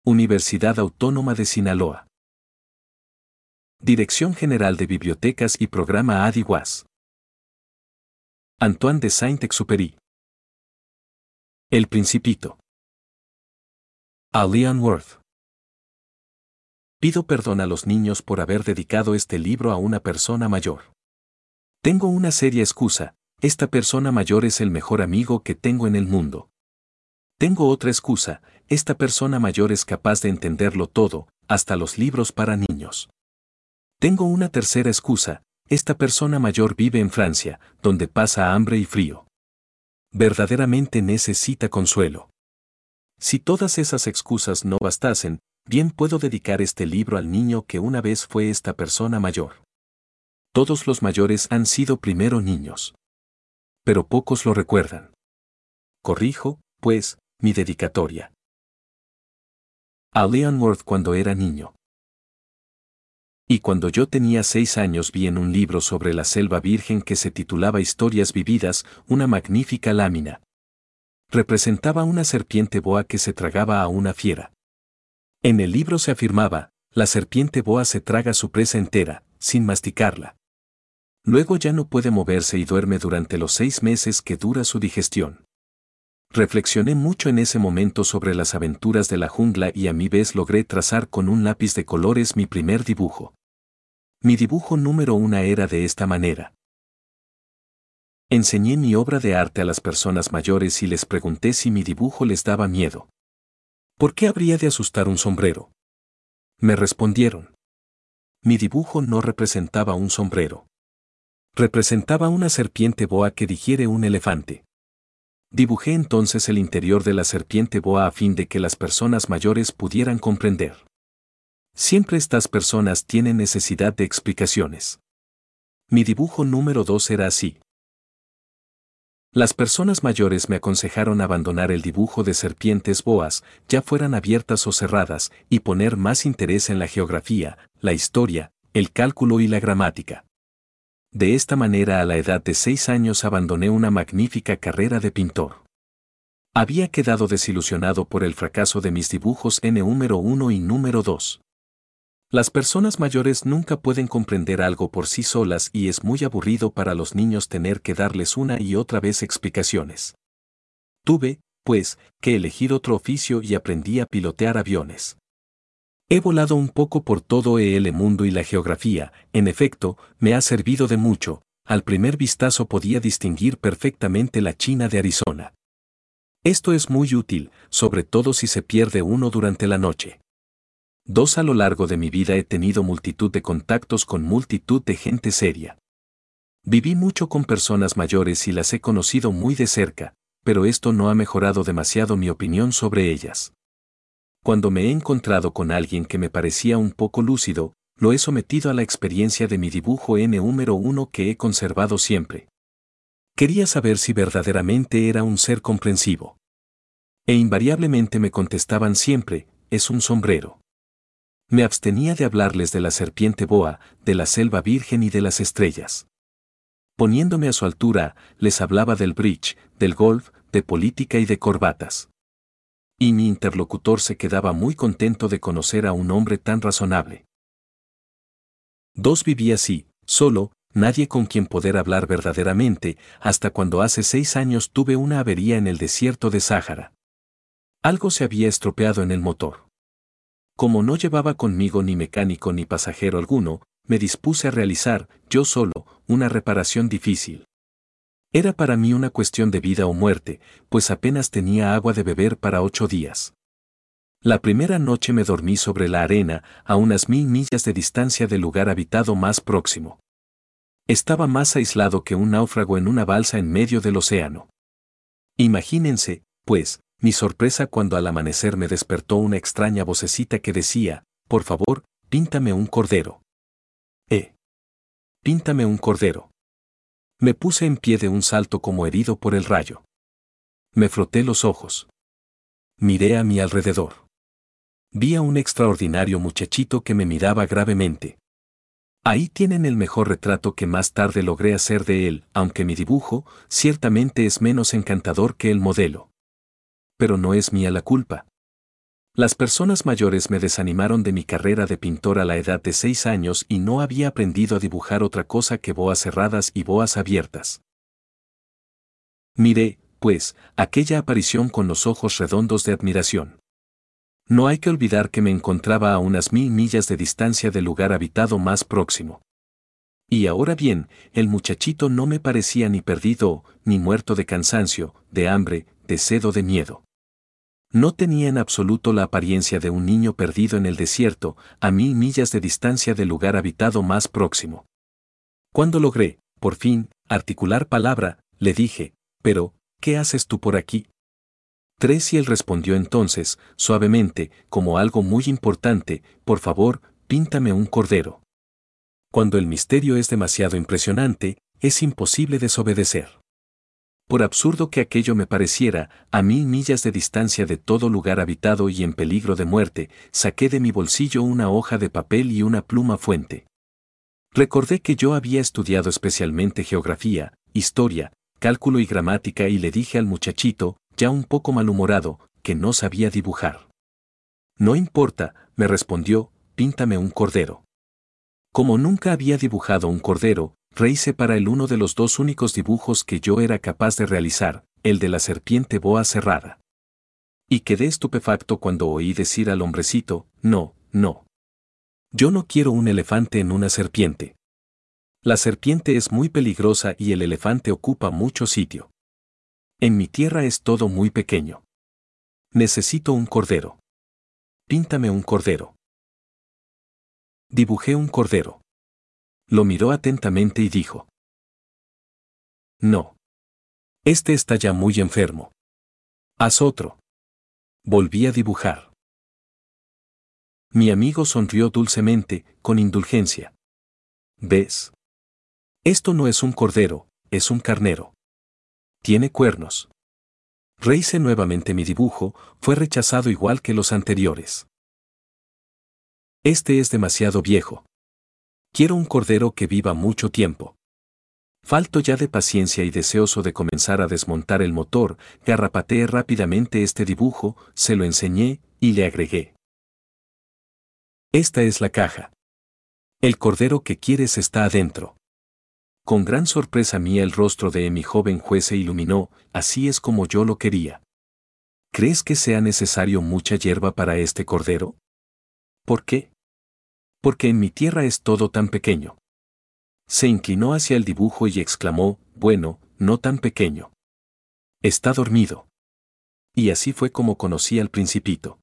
Universidad Autónoma de Sinaloa. Dirección General de Bibliotecas y Programa ADI-UAS. Antoine de Saint-Exupéry. El Principito. A Leon Worth. Pido perdón a los niños por haber dedicado este libro a una persona mayor. Tengo una seria excusa: esta persona mayor es el mejor amigo que tengo en el mundo. Tengo otra excusa: esta persona mayor es capaz de entenderlo todo, hasta los libros para niños. Tengo una tercera excusa: esta persona mayor vive en Francia, donde pasa hambre y frío. Verdaderamente necesita consuelo. Si todas esas excusas no bastasen, bien puedo dedicar este libro al niño que una vez fue esta persona mayor. Todos los mayores han sido primero niños. Pero pocos lo recuerdan. Corrijo, pues, mi dedicatoria. A Leon Worth cuando era niño. Y cuando yo tenía 6 años vi en un libro sobre la selva virgen que se titulaba Historias vividas, una magnífica lámina. Representaba una serpiente boa que se tragaba a una fiera. En el libro se afirmaba: la serpiente boa se traga su presa entera, sin masticarla. Luego ya no puede moverse y duerme durante los 6 meses que dura su digestión. Reflexioné mucho en ese momento sobre las aventuras de la jungla y a mi vez logré trazar con un lápiz de colores mi primer dibujo. Mi dibujo número 1 era de esta manera. Enseñé mi obra de arte a las personas mayores y les pregunté si mi dibujo les daba miedo. ¿Por qué habría de asustar un sombrero? Me respondieron. Mi dibujo no representaba un sombrero. Representaba una serpiente boa que digiere un elefante. Dibujé entonces el interior de la serpiente boa a fin de que las personas mayores pudieran comprender. Siempre estas personas tienen necesidad de explicaciones. Mi dibujo número 2 era así. Las personas mayores me aconsejaron abandonar el dibujo de serpientes boas, ya fueran abiertas o cerradas, y poner más interés en la geografía, la historia, el cálculo y la gramática. De esta manera a la edad de 6 años abandoné una magnífica carrera de pintor. Había quedado desilusionado por el fracaso de mis dibujos número 1 y número 2. Las personas mayores nunca pueden comprender algo por sí solas y es muy aburrido para los niños tener que darles una y otra vez explicaciones. Tuve, pues, que elegir otro oficio y aprendí a pilotear aviones. He volado un poco por todo el mundo y la geografía, en efecto, me ha servido de mucho. Al primer vistazo podía distinguir perfectamente la China de Arizona. Esto es muy útil, sobre todo si se pierde uno durante la noche. 2 A lo largo de mi vida he tenido multitud de contactos con multitud de gente seria. Viví mucho con personas mayores y las he conocido muy de cerca, pero esto no ha mejorado demasiado mi opinión sobre ellas. Cuando me he encontrado con alguien que me parecía un poco lúcido, lo he sometido a la experiencia de mi dibujo número 1 que he conservado siempre. Quería saber si verdaderamente era un ser comprensivo. E invariablemente me contestaban siempre: es un sombrero. Me abstenía de hablarles de la serpiente boa, de la selva virgen y de las estrellas. Poniéndome a su altura, les hablaba del bridge, del golf, de política y de corbatas. Y mi interlocutor se quedaba muy contento de conocer a un hombre tan razonable. 2 Viví así, solo, nadie con quien poder hablar verdaderamente, hasta cuando hace 6 años tuve una avería en el desierto de Sáhara. Algo se había estropeado en el motor. Como no llevaba conmigo ni mecánico ni pasajero alguno, me dispuse a realizar, yo solo, una reparación difícil. Era para mí una cuestión de vida o muerte, pues apenas tenía agua de beber para 8 días. La primera noche me dormí sobre la arena, a unas 1000 millas de distancia del lugar habitado más próximo. Estaba más aislado que un náufrago en una balsa en medio del océano. Imagínense, pues, mi sorpresa cuando al amanecer me despertó una extraña vocecita que decía: por favor, píntame un cordero. Píntame un cordero. Me puse en pie de un salto como herido por el rayo. Me froté los ojos. Miré a mi alrededor. Vi a un extraordinario muchachito que me miraba gravemente. Ahí tienen el mejor retrato que más tarde logré hacer de él, aunque mi dibujo, ciertamente es menos encantador que el modelo. Pero no es mía la culpa. Las personas mayores me desanimaron de mi carrera de pintor a la edad de 6 años y no había aprendido a dibujar otra cosa que boas cerradas y boas abiertas. Miré, pues, aquella aparición con los ojos redondos de admiración. No hay que olvidar que me encontraba a unas 1000 millas de distancia del lugar habitado más próximo. Y ahora bien, el muchachito no me parecía ni perdido, ni muerto de cansancio, de hambre, de sed o de miedo. No tenía en absoluto la apariencia de un niño perdido en el desierto, a 1000 millas de distancia del lugar habitado más próximo. Cuando logré, por fin, articular palabra, le dije, «Pero, ¿qué haces tú por aquí?» Y él respondió entonces, suavemente, como algo muy importante, «Por favor, píntame un cordero». Cuando el misterio es demasiado impresionante, es imposible desobedecer. Por absurdo que aquello me pareciera, a 1000 millas de distancia de todo lugar habitado y en peligro de muerte, saqué de mi bolsillo una hoja de papel y una pluma fuente. Recordé que yo había estudiado especialmente geografía, historia, cálculo y gramática y le dije al muchachito, ya un poco malhumorado, que no sabía dibujar. «No importa», me respondió, «píntame un cordero». Como nunca había dibujado un cordero, rehice para él uno de los 2 únicos dibujos que yo era capaz de realizar, el de la serpiente boa cerrada. Y quedé estupefacto cuando oí decir al hombrecito, «No, no. Yo no quiero un elefante en una serpiente. La serpiente es muy peligrosa y el elefante ocupa mucho sitio. En mi tierra es todo muy pequeño. Necesito un cordero. Píntame un cordero». Dibujé un cordero. Lo miró atentamente y dijo, «No. Este está ya muy enfermo. Haz otro». Volví a dibujar. Mi amigo sonrió dulcemente, con indulgencia. «¿Ves? Esto no es un cordero, es un carnero. Tiene cuernos». Rehice nuevamente mi dibujo, fue rechazado igual que los anteriores. «Este es demasiado viejo. Quiero un cordero que viva mucho tiempo». Falto ya de paciencia y deseoso de comenzar a desmontar el motor, garrapateé rápidamente este dibujo, se lo enseñé, y le agregué. «Esta es la caja. El cordero que quieres está adentro». Con gran sorpresa mía el rostro de mi joven juez se iluminó, así es como yo lo quería. «¿Crees que sea necesario mucha hierba para este cordero?» «¿Por qué?» «Porque en mi tierra es todo tan pequeño». Se inclinó hacia el dibujo y exclamó, «Bueno, no tan pequeño. Está dormido». Y así fue como conocí al Principito.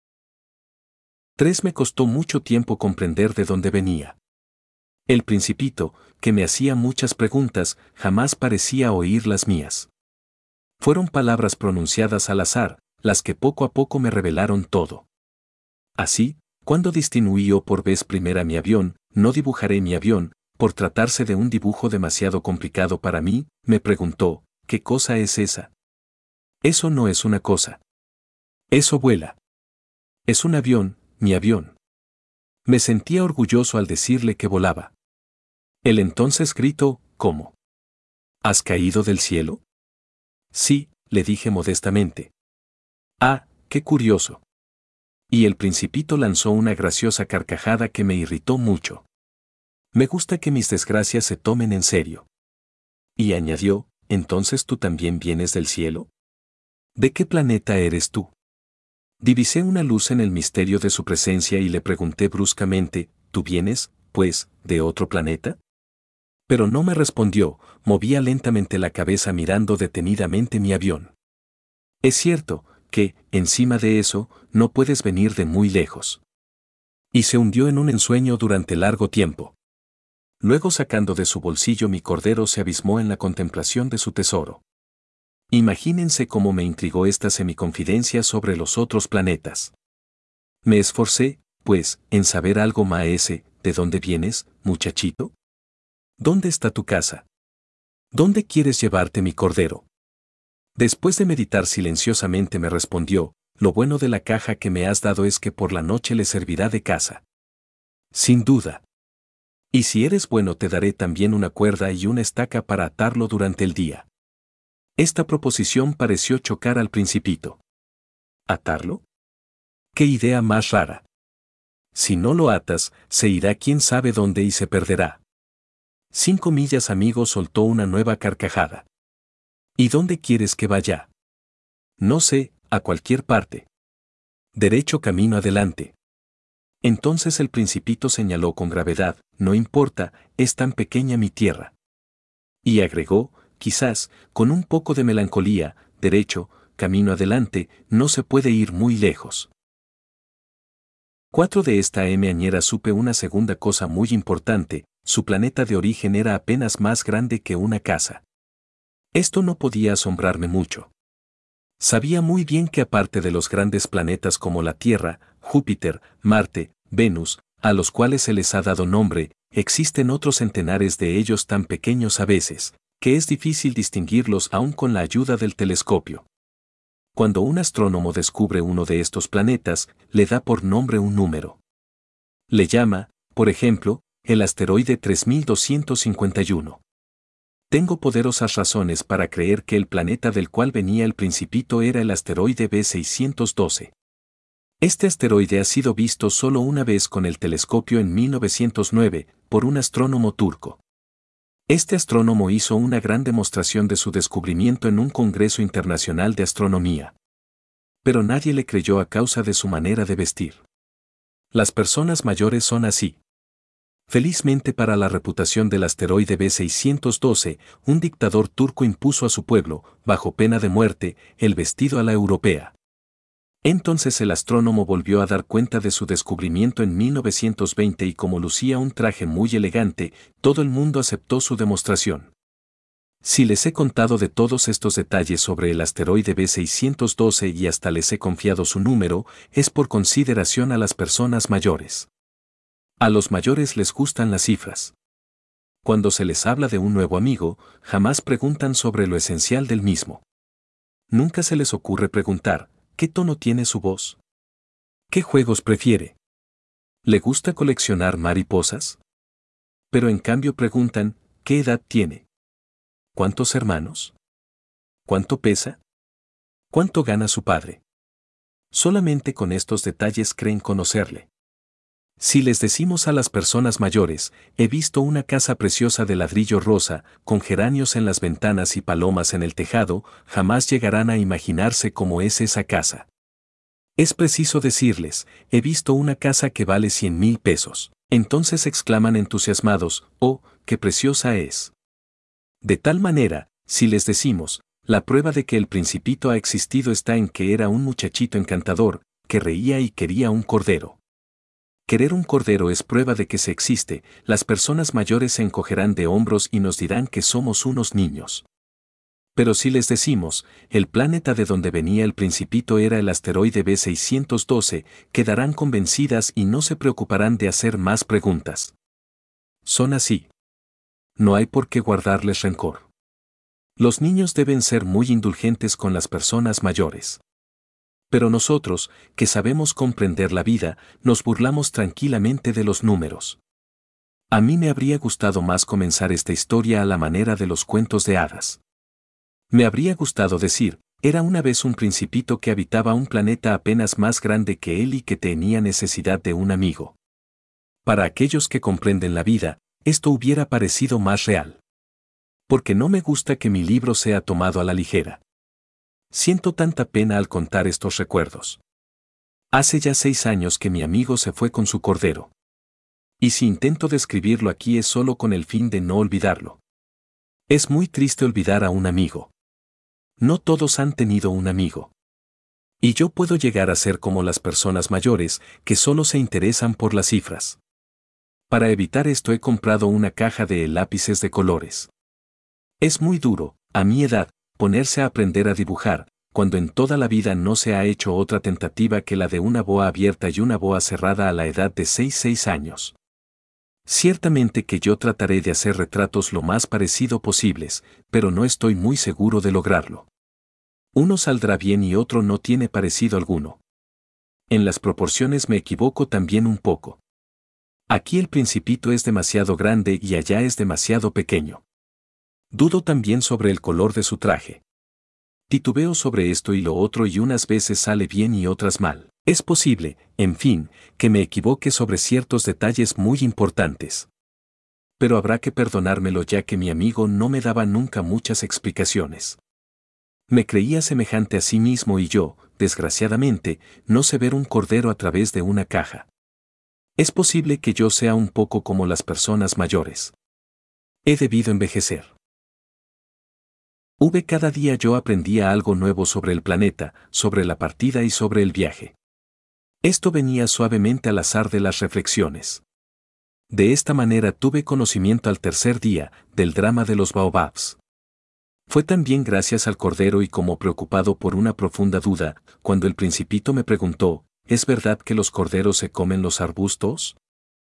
Me costó mucho tiempo comprender de dónde venía. El Principito, que me hacía muchas preguntas, jamás parecía oír las mías. Fueron palabras pronunciadas al azar, las que poco a poco me revelaron todo. Así, cuando distinguí por vez primera mi avión, no dibujaré mi avión, por tratarse de un dibujo demasiado complicado para mí, me preguntó, «¿Qué cosa es esa?» «Eso no es una cosa. Eso vuela. Es un avión, mi avión». Me sentía orgulloso al decirle que volaba. Él entonces gritó, «¿Cómo? ¿Has caído del cielo?» «Sí», le dije modestamente. «Ah, qué curioso». Y el Principito lanzó una graciosa carcajada que me irritó mucho. «Me gusta que mis desgracias se tomen en serio». Y añadió, «¿Entonces tú también vienes del cielo? ¿De qué planeta eres tú?» Divisé una luz en el misterio de su presencia y le pregunté bruscamente, «¿Tú vienes, pues, de otro planeta?» Pero no me respondió, movía lentamente la cabeza mirando detenidamente mi avión. «Es cierto, que, encima de eso, no puedes venir de muy lejos». Y se hundió en un ensueño durante largo tiempo. Luego sacando de su bolsillo mi cordero se abismó en la contemplación de su tesoro. Imagínense cómo me intrigó esta semiconfidencia sobre los otros planetas. Me esforcé, pues, en saber algo más. ¿De dónde vienes, muchachito? ¿Dónde está tu casa? ¿Dónde quieres llevarte mi cordero? Después de meditar silenciosamente me respondió, «Lo bueno de la caja que me has dado es que por la noche le servirá de casa». «Sin duda. Y si eres bueno te daré también una cuerda y una estaca para atarlo durante el día». Esta proposición pareció chocar al Principito. «¿Atarlo? ¡Qué idea más rara! Si no lo atas, se irá quién sabe dónde y se perderá. 5 millas amigo soltó una nueva carcajada. ¿Y dónde quieres que vaya? No sé, a cualquier parte. Derecho camino adelante. Entonces el Principito señaló con gravedad, no importa, es tan pequeña mi tierra. Y agregó, quizás, con un poco de melancolía, derecho, camino adelante, no se puede ir muy lejos. 4 de esta añera supe una segunda cosa muy importante, su planeta de origen era apenas más grande que una casa. Esto no podía asombrarme mucho. Sabía muy bien que aparte de los grandes planetas como la Tierra, Júpiter, Marte, Venus, a los cuales se les ha dado nombre, existen otros centenares de ellos tan pequeños a veces, que es difícil distinguirlos aún con la ayuda del telescopio. Cuando un astrónomo descubre uno de estos planetas, le da por nombre un número. Le llama, por ejemplo, el asteroide 3251. Tengo poderosas razones para creer que el planeta del cual venía el Principito era el asteroide B612. Este asteroide ha sido visto solo una vez con el telescopio en 1909, por un astrónomo turco. Este astrónomo hizo una gran demostración de su descubrimiento en un congreso internacional de astronomía. Pero nadie le creyó a causa de su manera de vestir. Las personas mayores son así. Felizmente para la reputación del asteroide B612, un dictador turco impuso a su pueblo, bajo pena de muerte, el vestido a la europea. Entonces el astrónomo volvió a dar cuenta de su descubrimiento en 1920 y como lucía un traje muy elegante, todo el mundo aceptó su demostración. Si les he contado de todos estos detalles sobre el asteroide B612 y hasta les he confiado su número, es por consideración a las personas mayores. A los mayores les gustan las cifras. Cuando se les habla de un nuevo amigo, jamás preguntan sobre lo esencial del mismo. Nunca se les ocurre preguntar, ¿qué tono tiene su voz? ¿Qué juegos prefiere? ¿Le gusta coleccionar mariposas? Pero en cambio preguntan, ¿qué edad tiene? ¿Cuántos hermanos? ¿Cuánto pesa? ¿Cuánto gana su padre? Solamente con estos detalles creen conocerle. Si les decimos a las personas mayores, he visto una casa preciosa de ladrillo rosa, con geranios en las ventanas y palomas en el tejado, jamás llegarán a imaginarse cómo es esa casa. Es preciso decirles, he visto una casa que vale 100,000 pesos. Entonces exclaman entusiasmados, ¡oh, qué preciosa es! De tal manera, si les decimos, la prueba de que el Principito ha existido está en que era un muchachito encantador, que reía y quería un cordero. Querer un cordero es prueba de que se existe, las personas mayores se encogerán de hombros y nos dirán que somos unos niños. Pero si les decimos, el planeta de donde venía el Principito era el asteroide B612, quedarán convencidas y no se preocuparán de hacer más preguntas. Son así. No hay por qué guardarles rencor. Los niños deben ser muy indulgentes con las personas mayores. Pero nosotros, que sabemos comprender la vida, nos burlamos tranquilamente de los números. A mí me habría gustado más comenzar esta historia a la manera de los cuentos de hadas. Me habría gustado decir, era una vez un principito que habitaba un planeta apenas más grande que él y que tenía necesidad de un amigo. Para aquellos que comprenden la vida, esto hubiera parecido más real. Porque no me gusta que mi libro sea tomado a la ligera. Siento tanta pena al contar estos recuerdos. Hace ya 6 años que mi amigo se fue con su cordero. Y si intento describirlo aquí es solo con el fin de no olvidarlo. Es muy triste olvidar a un amigo. No todos han tenido un amigo. Y yo puedo llegar a ser como las personas mayores, que solo se interesan por las cifras. Para evitar esto he comprado una caja de lápices de colores. Es muy duro, a mi edad, ponerse a aprender a dibujar, cuando en toda la vida no se ha hecho otra tentativa que la de una boa abierta y una boa cerrada a la edad de 6 años. Ciertamente que yo trataré de hacer retratos lo más parecido posibles, pero no estoy muy seguro de lograrlo. Uno saldrá bien y otro no tiene parecido alguno. En las proporciones me equivoco también un poco. Aquí el Principito es demasiado grande y allá es demasiado pequeño. Dudo también sobre el color de su traje. Titubeo sobre esto y lo otro y unas veces sale bien y otras mal. Es posible, en fin, que me equivoque sobre ciertos detalles muy importantes. Pero habrá que perdonármelo ya que mi amigo no me daba nunca muchas explicaciones. Me creía semejante a sí mismo y yo, desgraciadamente, no sé ver un cordero a través de una caja. Es posible que yo sea un poco como las personas mayores. He debido envejecer. Cada día yo aprendía algo nuevo sobre el planeta, sobre la partida y sobre el viaje. Esto venía suavemente al azar de las reflexiones. De esta manera tuve conocimiento al tercer día del drama de los baobabs. Fue también gracias al cordero y como preocupado por una profunda duda, cuando el principito me preguntó, ¿es verdad que los corderos se comen los arbustos?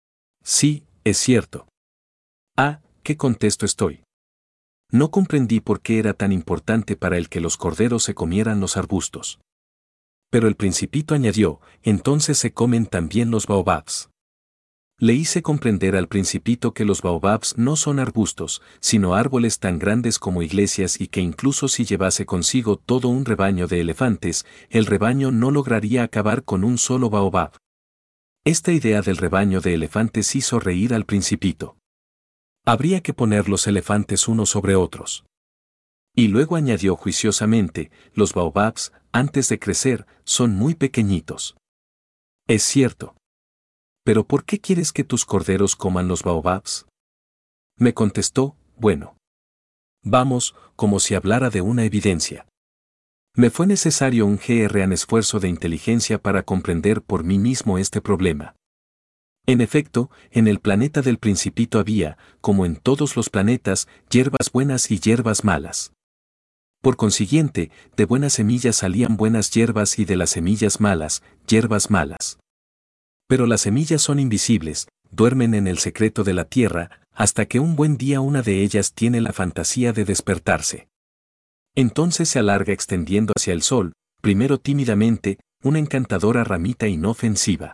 Sí, es cierto. Ah, ¿qué contesto estoy? No comprendí por qué era tan importante para él que los corderos se comieran los arbustos. Pero el principito añadió, entonces se comen también los baobabs. Le hice comprender al principito que los baobabs no son arbustos, sino árboles tan grandes como iglesias y que incluso si llevase consigo todo un rebaño de elefantes, el rebaño no lograría acabar con un solo baobab. Esta idea del rebaño de elefantes hizo reír al principito. Habría que poner los elefantes unos sobre otros. Y luego añadió juiciosamente, los baobabs, antes de crecer, son muy pequeñitos. Es cierto. ¿Pero por qué quieres que tus corderos coman los baobabs? Me contestó, bueno. Vamos, como si hablara de una evidencia. Me fue necesario un gran esfuerzo de inteligencia para comprender por mí mismo este problema. En efecto, en el planeta del Principito había, como en todos los planetas, hierbas buenas y hierbas malas. Por consiguiente, de buenas semillas salían buenas hierbas y de las semillas malas, hierbas malas. Pero las semillas son invisibles, duermen en el secreto de la tierra, hasta que un buen día una de ellas tiene la fantasía de despertarse. Entonces se alarga extendiendo hacia el sol, primero tímidamente, una encantadora ramita inofensiva.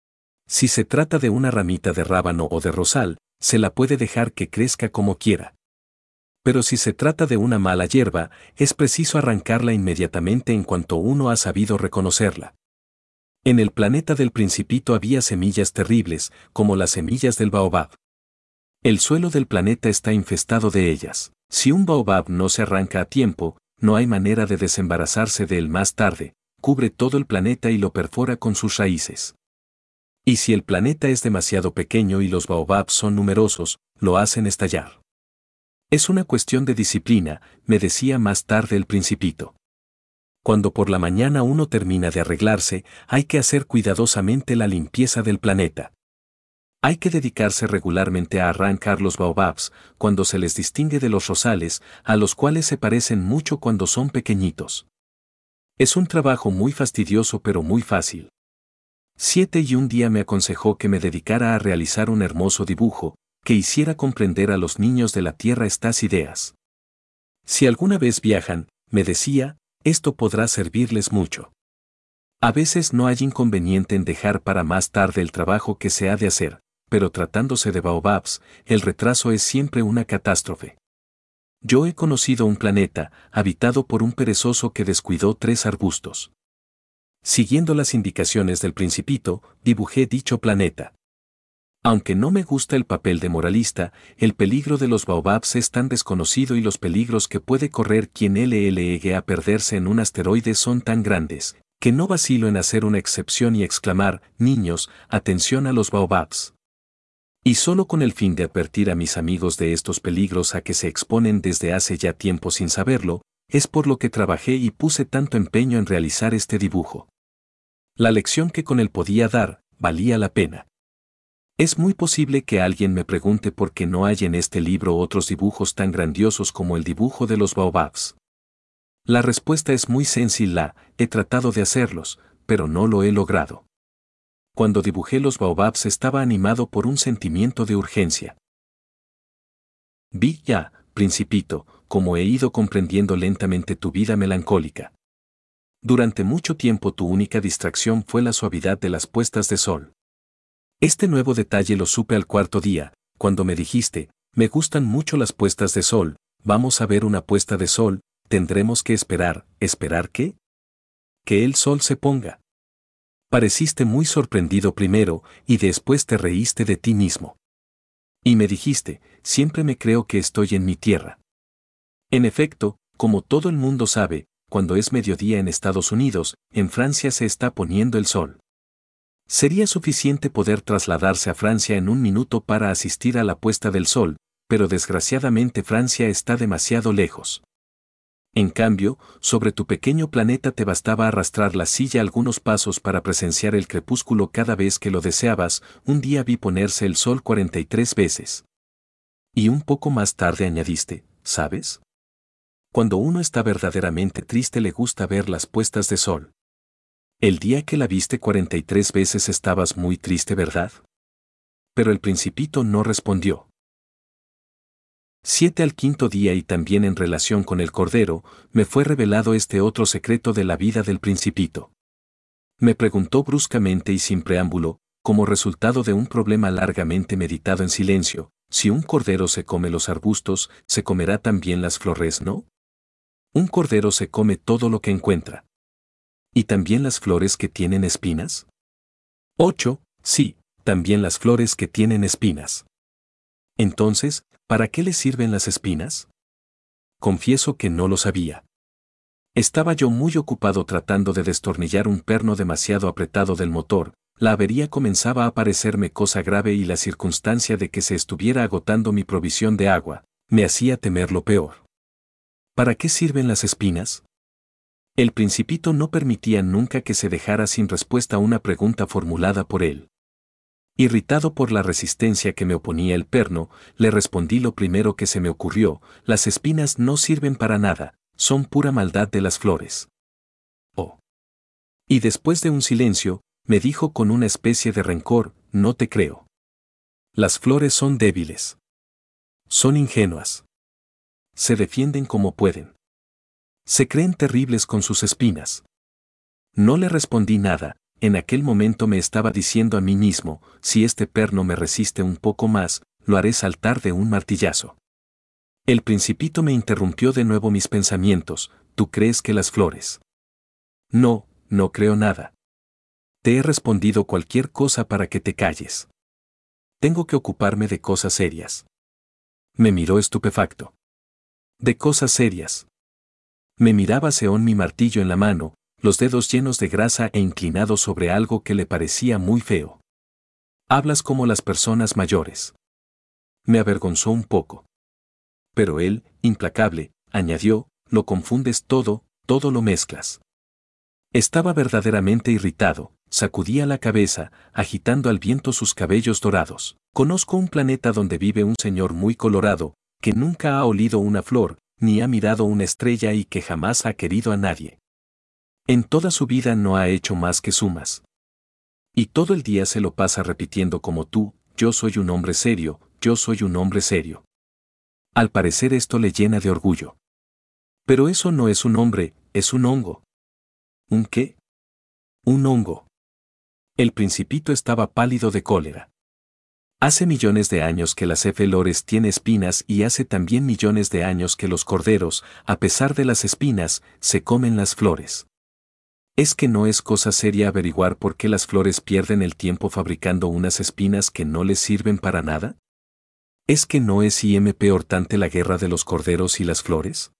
Si se trata de una ramita de rábano o de rosal, se la puede dejar que crezca como quiera. Pero si se trata de una mala hierba, es preciso arrancarla inmediatamente en cuanto uno ha sabido reconocerla. En el planeta del Principito había semillas terribles, como las semillas del baobab. El suelo del planeta está infestado de ellas. Si un baobab no se arranca a tiempo, no hay manera de desembarazarse de él más tarde, cubre todo el planeta y lo perfora con sus raíces. Y si el planeta es demasiado pequeño y los baobabs son numerosos, lo hacen estallar. Es una cuestión de disciplina, me decía más tarde el Principito. Cuando por la mañana uno termina de arreglarse, hay que hacer cuidadosamente la limpieza del planeta. Hay que dedicarse regularmente a arrancar los baobabs, cuando se les distingue de los rosales, a los cuales se parecen mucho cuando son pequeñitos. Es un trabajo muy fastidioso pero muy fácil. 7 y un día me aconsejó que me dedicara a realizar un hermoso dibujo, que hiciera comprender a los niños de la tierra estas ideas. Si alguna vez viajan, me decía, esto podrá servirles mucho. A veces no hay inconveniente en dejar para más tarde el trabajo que se ha de hacer, pero tratándose de baobabs, el retraso es siempre una catástrofe. Yo he conocido un planeta, habitado por un perezoso que descuidó 3 arbustos. Siguiendo las indicaciones del Principito, dibujé dicho planeta. Aunque no me gusta el papel de moralista, el peligro de los baobabs es tan desconocido y los peligros que puede correr quien llegue a perderse en un asteroide son tan grandes, que no vacilo en hacer una excepción y exclamar, niños, atención a los baobabs. Y solo con el fin de advertir a mis amigos de estos peligros a que se exponen desde hace ya tiempo sin saberlo, es por lo que trabajé y puse tanto empeño en realizar este dibujo. La lección que con él podía dar, valía la pena. Es muy posible que alguien me pregunte por qué no hay en este libro otros dibujos tan grandiosos como el dibujo de los baobabs. La respuesta es muy sencilla, he tratado de hacerlos, pero no lo he logrado. Cuando dibujé los baobabs estaba animado por un sentimiento de urgencia. Vi ya, Principito, como he ido comprendiendo lentamente tu vida melancólica. Durante mucho tiempo tu única distracción fue la suavidad de las puestas de sol. Este nuevo detalle lo supe al 4.º día, cuando me dijiste, me gustan mucho las puestas de sol, vamos a ver una puesta de sol, tendremos que esperar, ¿esperar qué? Que el sol se ponga. Pareciste muy sorprendido primero y después te reíste de ti mismo. Y me dijiste, siempre me creo que estoy en mi tierra. En efecto, como todo el mundo sabe, cuando es mediodía en Estados Unidos, en Francia se está poniendo el sol. Sería suficiente poder trasladarse a Francia en un minuto para asistir a la puesta del sol, pero desgraciadamente Francia está demasiado lejos. En cambio, sobre tu pequeño planeta te bastaba arrastrar la silla algunos pasos para presenciar el crepúsculo cada vez que lo deseabas. Un día vi ponerse el sol 43 veces. Y un poco más tarde añadiste, ¿sabes? Cuando uno está verdaderamente triste le gusta ver las puestas de sol. El día que la viste 43 veces estabas muy triste, ¿verdad? Pero el Principito no respondió. 7 Al quinto día y también en relación con el Cordero, me fue revelado este otro secreto de la vida del Principito. Me preguntó bruscamente y sin preámbulo, como resultado de un problema largamente meditado en silencio, si un cordero se come los arbustos, se comerá también las flores, ¿no? Un cordero se come todo lo que encuentra. ¿Y también las flores que tienen espinas? 8. Sí, también las flores que tienen espinas. Entonces, ¿para qué les sirven las espinas? Confieso que no lo sabía. Estaba yo muy ocupado tratando de destornillar un perno demasiado apretado del motor. La avería comenzaba a parecerme cosa grave y la circunstancia de que se estuviera agotando mi provisión de agua me hacía temer lo peor. ¿Para qué sirven las espinas? El Principito no permitía nunca que se dejara sin respuesta una pregunta formulada por él. Irritado por la resistencia que me oponía el perno, le respondí lo primero que se me ocurrió: las espinas no sirven para nada, son pura maldad de las flores. Oh. Y después de un silencio, me dijo con una especie de rencor: no te creo. Las flores son débiles. Son ingenuas. Se defienden como pueden. Se creen terribles con sus espinas. No le respondí nada. En aquel momento me estaba diciendo a mí mismo, si este perno me resiste un poco más, lo haré saltar de un martillazo. El Principito me interrumpió de nuevo mis pensamientos: ¿tú crees que las flores? No, no creo nada. Te he respondido cualquier cosa para que te calles. Tengo que ocuparme de cosas serias. Me miró estupefacto. De cosas serias. Me miraba Seón, mi martillo en la mano, los dedos llenos de grasa e inclinados sobre algo que le parecía muy feo. Hablas como las personas mayores. Me avergonzó un poco. Pero él, implacable, añadió: lo confundes todo, todo lo mezclas. Estaba verdaderamente irritado, sacudía la cabeza, agitando al viento sus cabellos dorados. Conozco un planeta donde vive un señor muy colorado, que nunca ha olido una flor, ni ha mirado una estrella y que jamás ha querido a nadie. En toda su vida no ha hecho más que sumas. Y todo el día se lo pasa repitiendo como tú: yo soy un hombre serio, yo soy un hombre serio. Al parecer esto le llena de orgullo. Pero eso no es un hombre, es un hongo. ¿Un qué? Un hongo. El Principito estaba pálido de cólera. Hace millones de años que la flores tiene espinas y hace también millones de años que los corderos, a pesar de las espinas, se comen las flores. ¿Es que no es cosa seria averiguar por qué las flores pierden el tiempo fabricando unas espinas que no les sirven para nada? ¿Es que no es importante la guerra de los corderos y las flores?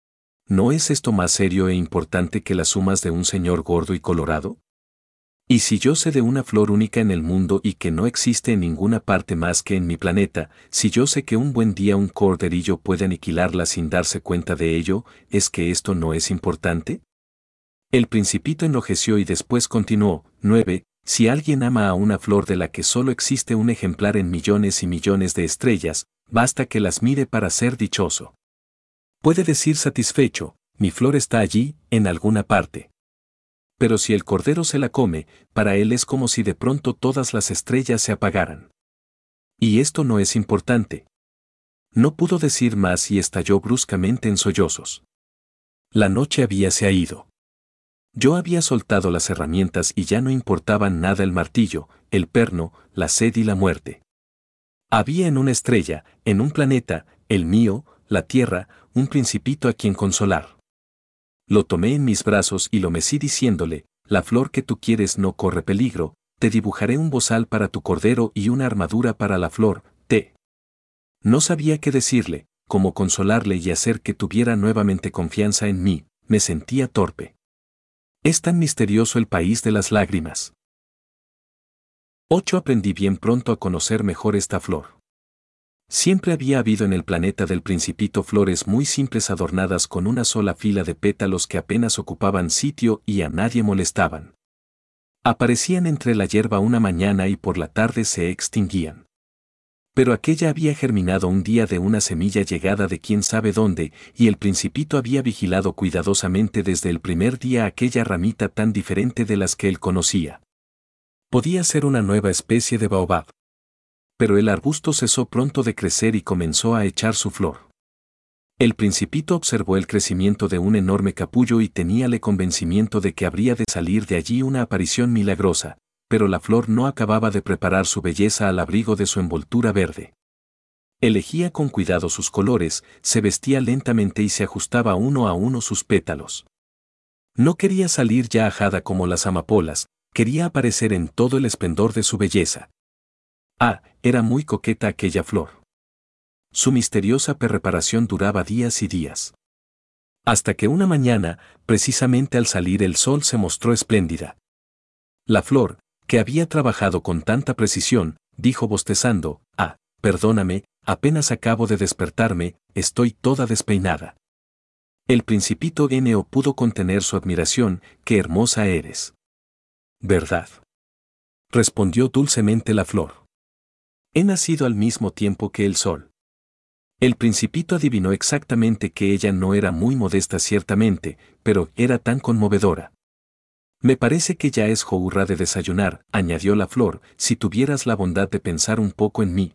¿No es esto más serio e importante que las sumas de un señor gordo y colorado? Y si yo sé de una flor única en el mundo y que no existe en ninguna parte más que en mi planeta, si yo sé que un buen día un corderillo puede aniquilarla sin darse cuenta de ello, ¿es que esto no es importante? El Principito enrojeció y después continuó: 9. Si alguien ama a una flor de la que solo existe un ejemplar en millones y millones de estrellas, basta que las mire para ser dichoso. Puede decir satisfecho: mi flor está allí, en alguna parte. Pero si el cordero se la come, para él es como si de pronto todas las estrellas se apagaran. Y esto no es importante. No pudo decir más y estalló bruscamente en sollozos. La noche se había ido. Yo había soltado las herramientas y ya no importaban nada el martillo, el perno, la sed y la muerte. Había en una estrella, en un planeta, el mío, la Tierra, un Principito a quien consolar. Lo tomé en mis brazos y lo mecí diciéndole: la flor que tú quieres no corre peligro, te dibujaré un bozal para tu cordero y una armadura para la flor, No sabía qué decirle, cómo consolarle y hacer que tuviera nuevamente confianza en mí, me sentía torpe. Es tan misterioso el país de las lágrimas. 8. Aprendí bien pronto a conocer mejor esta flor. Siempre había habido en el planeta del Principito flores muy simples adornadas con una sola fila de pétalos que apenas ocupaban sitio y a nadie molestaban. Aparecían entre la hierba una mañana y por la tarde se extinguían. Pero aquella había germinado un día de una semilla llegada de quién sabe dónde, y el Principito había vigilado cuidadosamente desde el primer día aquella ramita tan diferente de las que él conocía. Podía ser una nueva especie de baobab. Pero el arbusto cesó pronto de crecer y comenzó a echar su flor. El Principito observó el crecimiento de un enorme capullo y teníale convencimiento de que habría de salir de allí una aparición milagrosa, pero la flor no acababa de preparar su belleza al abrigo de su envoltura verde. Elegía con cuidado sus colores, se vestía lentamente y se ajustaba uno a uno sus pétalos. No quería salir ya ajada como las amapolas, quería aparecer en todo el esplendor de su belleza. Era muy coqueta aquella flor. Su misteriosa preparación duraba días y días. Hasta que una mañana, precisamente al salir el sol, se mostró espléndida. La flor, que había trabajado con tanta precisión, dijo bostezando: perdóname, apenas acabo de despertarme, estoy toda despeinada. El Principito no pudo contener su admiración: qué hermosa eres. ¿Verdad?, respondió dulcemente la flor. He nacido al mismo tiempo que el sol. El Principito adivinó exactamente que ella no era muy modesta ciertamente, pero era tan conmovedora. Me parece que ya es hora de desayunar, añadió la flor, si tuvieras la bondad de pensar un poco en mí.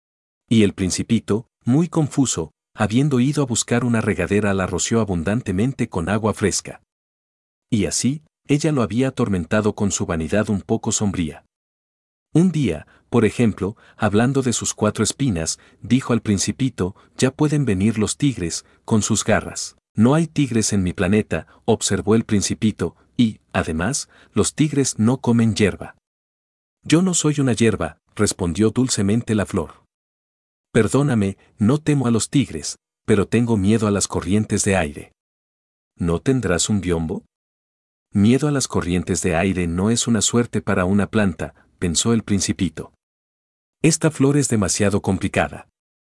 Y el Principito, muy confuso, habiendo ido a buscar una regadera, la roció abundantemente con agua fresca. Y así, ella lo había atormentado con su vanidad un poco sombría. Un día, por ejemplo, hablando de sus 4 espinas, dijo al Principito: ya pueden venir los tigres, con sus garras. No hay tigres en mi planeta, observó el Principito, y, además, los tigres no comen hierba. Yo no soy una hierba, respondió dulcemente la flor. Perdóname, no temo a los tigres, pero tengo miedo a las corrientes de aire. ¿No tendrás un biombo? Miedo a las corrientes de aire no es una suerte para una planta, pensó el Principito. Esta flor es demasiado complicada.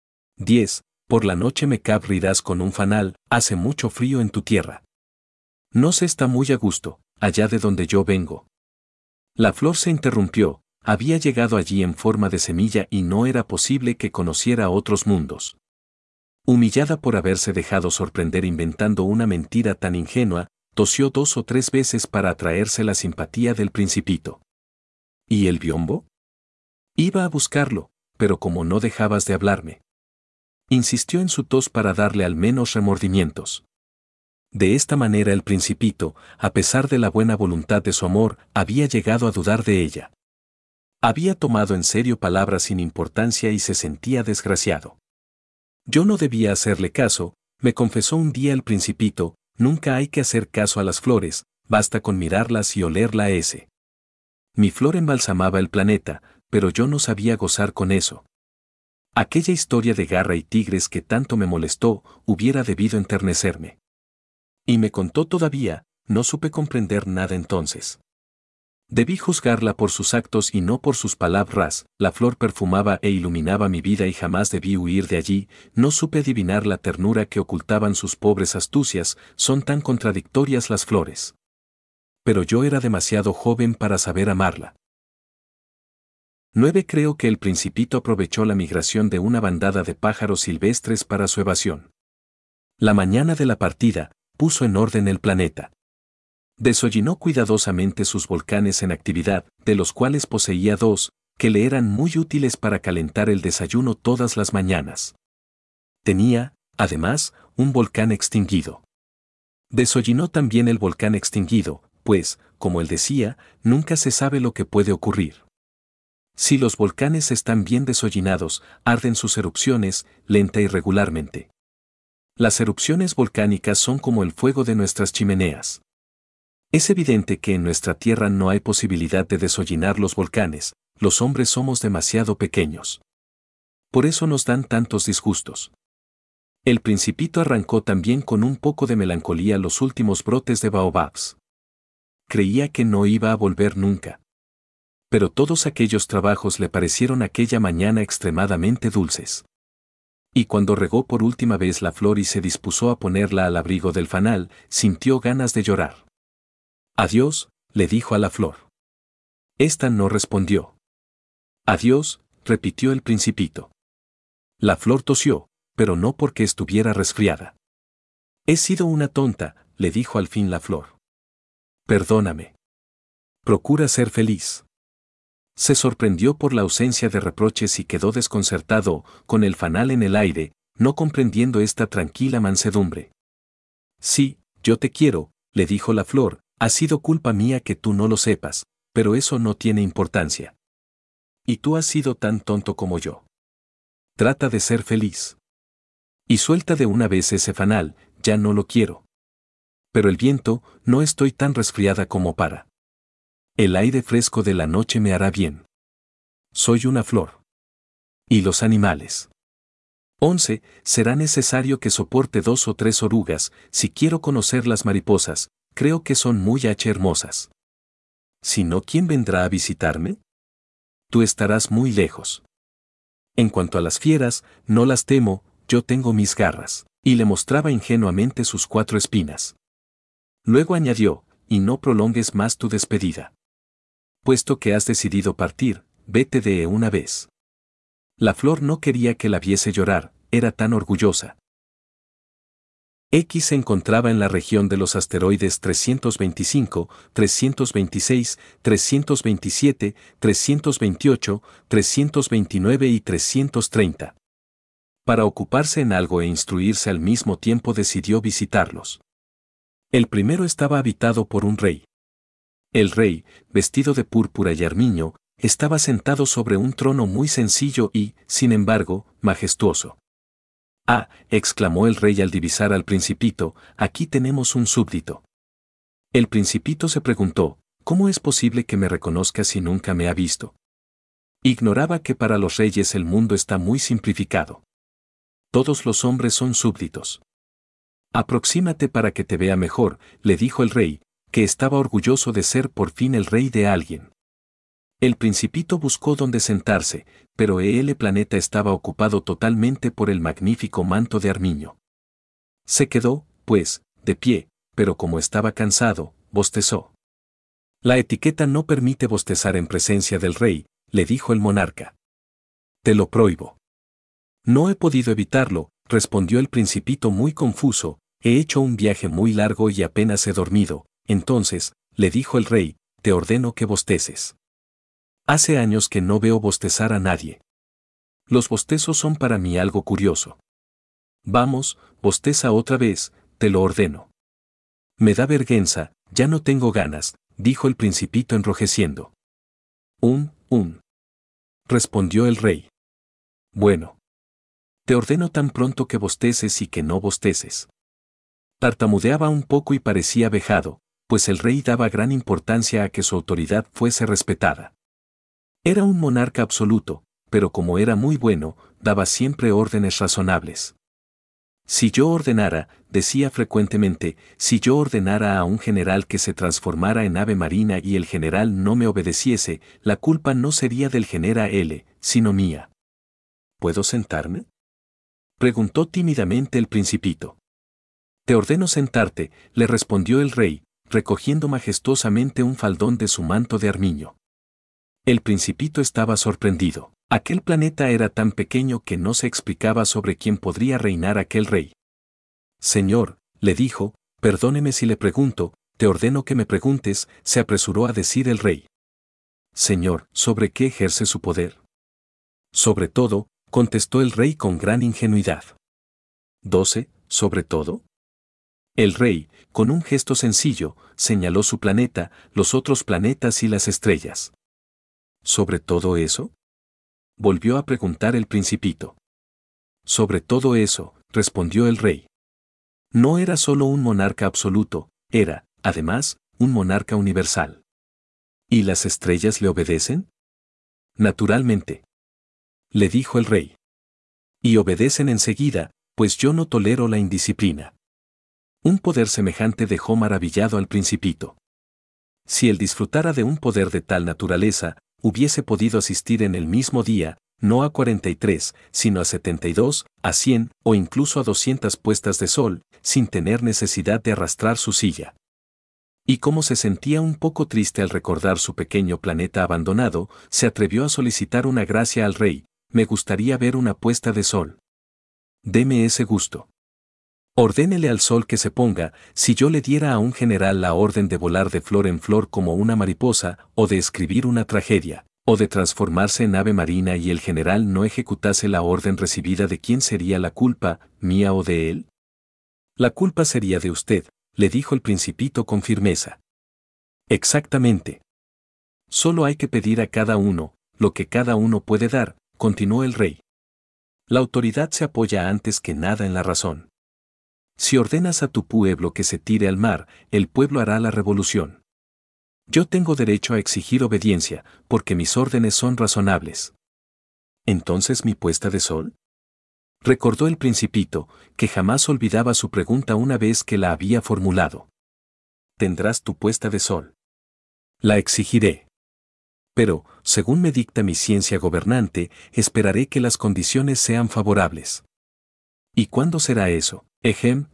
10. Por la noche me cabrirás con un fanal, hace mucho frío en tu tierra. No se está muy a gusto, allá de donde yo vengo. La flor se interrumpió, había llegado allí en forma de semilla y no era posible que conociera otros mundos. Humillada por haberse dejado sorprender inventando una mentira tan ingenua, tosió 2 o 3 veces para atraerse la simpatía del Principito. ¿Y el biombo? Iba a buscarlo, pero como no dejabas de hablarme. Insistió en su tos para darle al menos remordimientos. De esta manera el Principito, a pesar de la buena voluntad de su amor, había llegado a dudar de ella. Había tomado en serio palabras sin importancia y se sentía desgraciado. Yo no debía hacerle caso, me confesó un día el Principito: nunca hay que hacer caso a las flores, basta con mirarlas y olerla ese. Mi flor embalsamaba el planeta, pero yo no sabía gozar con eso. Aquella historia de garra y tigres que tanto me molestó, hubiera debido enternecerme. Y me contó todavía, no supe comprender nada entonces. Debí juzgarla por sus actos y no por sus palabras. La flor perfumaba e iluminaba mi vida y jamás debí huir de allí, no supe adivinar la ternura que ocultaban sus pobres astucias, son tan contradictorias las flores. Pero yo era demasiado joven para saber amarla. 9. Creo que el Principito aprovechó la migración de una bandada de pájaros silvestres para su evasión. La mañana de la partida, puso en orden el planeta. Desollinó cuidadosamente sus volcanes en actividad, de los cuales poseía 2, que le eran muy útiles para calentar el desayuno todas las mañanas. Tenía, además, un volcán extinguido. Desollinó también el volcán extinguido, pues, como él decía, nunca se sabe lo que puede ocurrir. Si los volcanes están bien desollinados, arden sus erupciones, lenta y regularmente. Las erupciones volcánicas son como el fuego de nuestras chimeneas. Es evidente que en nuestra tierra no hay posibilidad de deshollinar los volcanes, los hombres somos demasiado pequeños. Por eso nos dan tantos disgustos. El Principito arrancó también con un poco de melancolía los últimos brotes de baobabs. Creía que no iba a volver nunca. Pero todos aquellos trabajos le parecieron aquella mañana extremadamente dulces. Y cuando regó por última vez la flor y se dispuso a ponerla al abrigo del fanal, sintió ganas de llorar. Adiós, le dijo a la flor. Esta no respondió. Adiós, repitió el Principito. La flor tosió, pero no porque estuviera resfriada. He sido una tonta, le dijo al fin la flor. Perdóname. Procura ser feliz. Se sorprendió por la ausencia de reproches y quedó desconcertado, con el fanal en el aire, no comprendiendo esta tranquila mansedumbre. Sí, yo te quiero, le dijo la flor, ha sido culpa mía que tú no lo sepas, pero eso no tiene importancia. Y tú has sido tan tonto como yo. Trata de ser feliz. Y suelta de una vez ese fanal, ya no lo quiero. Pero el viento, no estoy tan resfriada como para. El aire fresco de la noche me hará bien. Soy una flor. ¿Y los animales? 11. Será necesario que soporte 2 o 3 orugas, si quiero conocer las mariposas, creo que son muy hermosas. Si no, ¿quién vendrá a visitarme? Tú estarás muy lejos. En cuanto a las fieras, no las temo, yo tengo mis garras. Y le mostraba ingenuamente sus 4 espinas. Luego añadió, y no prolongues más tu despedida. Puesto que has decidido partir, vete de una vez. La flor no quería que la viese llorar, era tan orgullosa. X se encontraba en la región de los asteroides 325, 326, 327, 328, 329 y 330. Para ocuparse en algo e instruirse al mismo tiempo decidió visitarlos. El primero estaba habitado por un rey. El rey, vestido de púrpura y armiño, estaba sentado sobre un trono muy sencillo y, sin embargo, majestuoso. «Ah», exclamó el rey al divisar al Principito, «aquí tenemos un súbdito». El Principito se preguntó, «¿Cómo es posible que me reconozca si nunca me ha visto?». Ignoraba que para los reyes el mundo está muy simplificado. Todos los hombres son súbditos. «Aproxímate para que te vea mejor», le dijo el rey, que estaba orgulloso de ser por fin el rey de alguien. El Principito buscó dónde sentarse, pero el planeta estaba ocupado totalmente por el magnífico manto de armiño. Se quedó, pues, de pie, pero como estaba cansado, bostezó. «La etiqueta no permite bostezar en presencia del rey», le dijo el monarca. «Te lo prohíbo». «No he podido evitarlo», respondió el Principito muy confuso, «he hecho un viaje muy largo y apenas he dormido». Entonces, le dijo el rey, «te ordeno que bosteces». Hace años que no veo bostezar a nadie. Los bostezos son para mí algo curioso. Vamos, bosteza otra vez, te lo ordeno. Me da vergüenza, ya no tengo ganas, dijo el Principito enrojeciendo. Respondió el rey. Bueno. Te ordeno tan pronto que bosteces y que no bosteces. Tartamudeaba un poco y parecía vejado, pues el rey daba gran importancia a que su autoridad fuese respetada. Era un monarca absoluto, pero como era muy bueno, daba siempre órdenes razonables. Si yo ordenara, decía frecuentemente, si yo ordenara a un general que se transformara en ave marina y el general no me obedeciese, la culpa no sería del general, sino mía. ¿Puedo sentarme?, preguntó tímidamente el Principito. Te ordeno sentarte, le respondió el rey, recogiendo majestuosamente un faldón de su manto de armiño. El Principito estaba sorprendido. Aquel planeta era tan pequeño que no se explicaba sobre quién podría reinar aquel rey. Señor, le dijo, perdóneme si le pregunto, te ordeno que me preguntes, se apresuró a decir el rey. Señor, ¿sobre qué ejerce su poder? Sobre todo, contestó el rey con gran ingenuidad. 12. ¿Sobre todo? El rey, con un gesto sencillo, señaló su planeta, los otros planetas y las estrellas. ¿Sobre todo eso?, volvió a preguntar el Principito. Sobre todo eso, respondió el rey. No era solo un monarca absoluto, era, además, un monarca universal. ¿Y las estrellas le obedecen? Naturalmente, le dijo el rey. Y obedecen enseguida, pues yo no tolero la indisciplina. Un poder semejante dejó maravillado al Principito. Si él disfrutara de un poder de tal naturaleza, hubiese podido asistir en el mismo día, no a 43, sino a 72, a 100 o incluso a 200 puestas de sol, sin tener necesidad de arrastrar su silla. Y como se sentía un poco triste al recordar su pequeño planeta abandonado, se atrevió a solicitar una gracia al rey: me gustaría ver una puesta de sol. Deme ese gusto. Ordénele al sol que se ponga. Si yo le diera a un general la orden de volar de flor en flor como una mariposa, o de escribir una tragedia, o de transformarse en ave marina y el general no ejecutase la orden recibida, ¿de quién sería la culpa, mía o de él? La culpa sería de usted, le dijo el Principito con firmeza. Exactamente. Solo hay que pedir a cada uno lo que cada uno puede dar, continuó el rey. La autoridad se apoya antes que nada en la razón. Si ordenas a tu pueblo que se tire al mar, el pueblo hará la revolución. Yo tengo derecho a exigir obediencia, porque mis órdenes son razonables. ¿Entonces mi puesta de sol? Recordó el Principito, que jamás olvidaba su pregunta una vez que la había formulado. ¿Tendrás tu puesta de sol? La exigiré. Pero, según me dicta mi ciencia gobernante, esperaré que las condiciones sean favorables. ¿Y cuándo será eso? Ejem.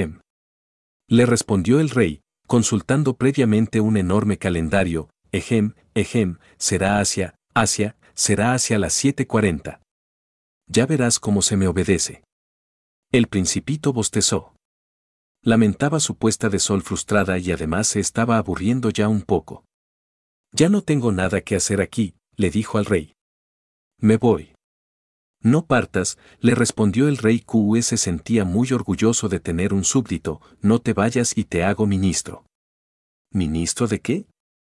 Le respondió el rey, consultando previamente un enorme calendario. Ejem, será será hacia las 7:40. Ya verás cómo se me obedece. El Principito bostezó. Lamentaba su puesta de sol frustrada y además se estaba aburriendo ya un poco. Ya no tengo nada que hacer aquí, le dijo al rey. Me voy. No partas, le respondió el rey, que se sentía muy orgulloso de tener un súbdito. No te vayas y te hago ministro. ¿Ministro de qué?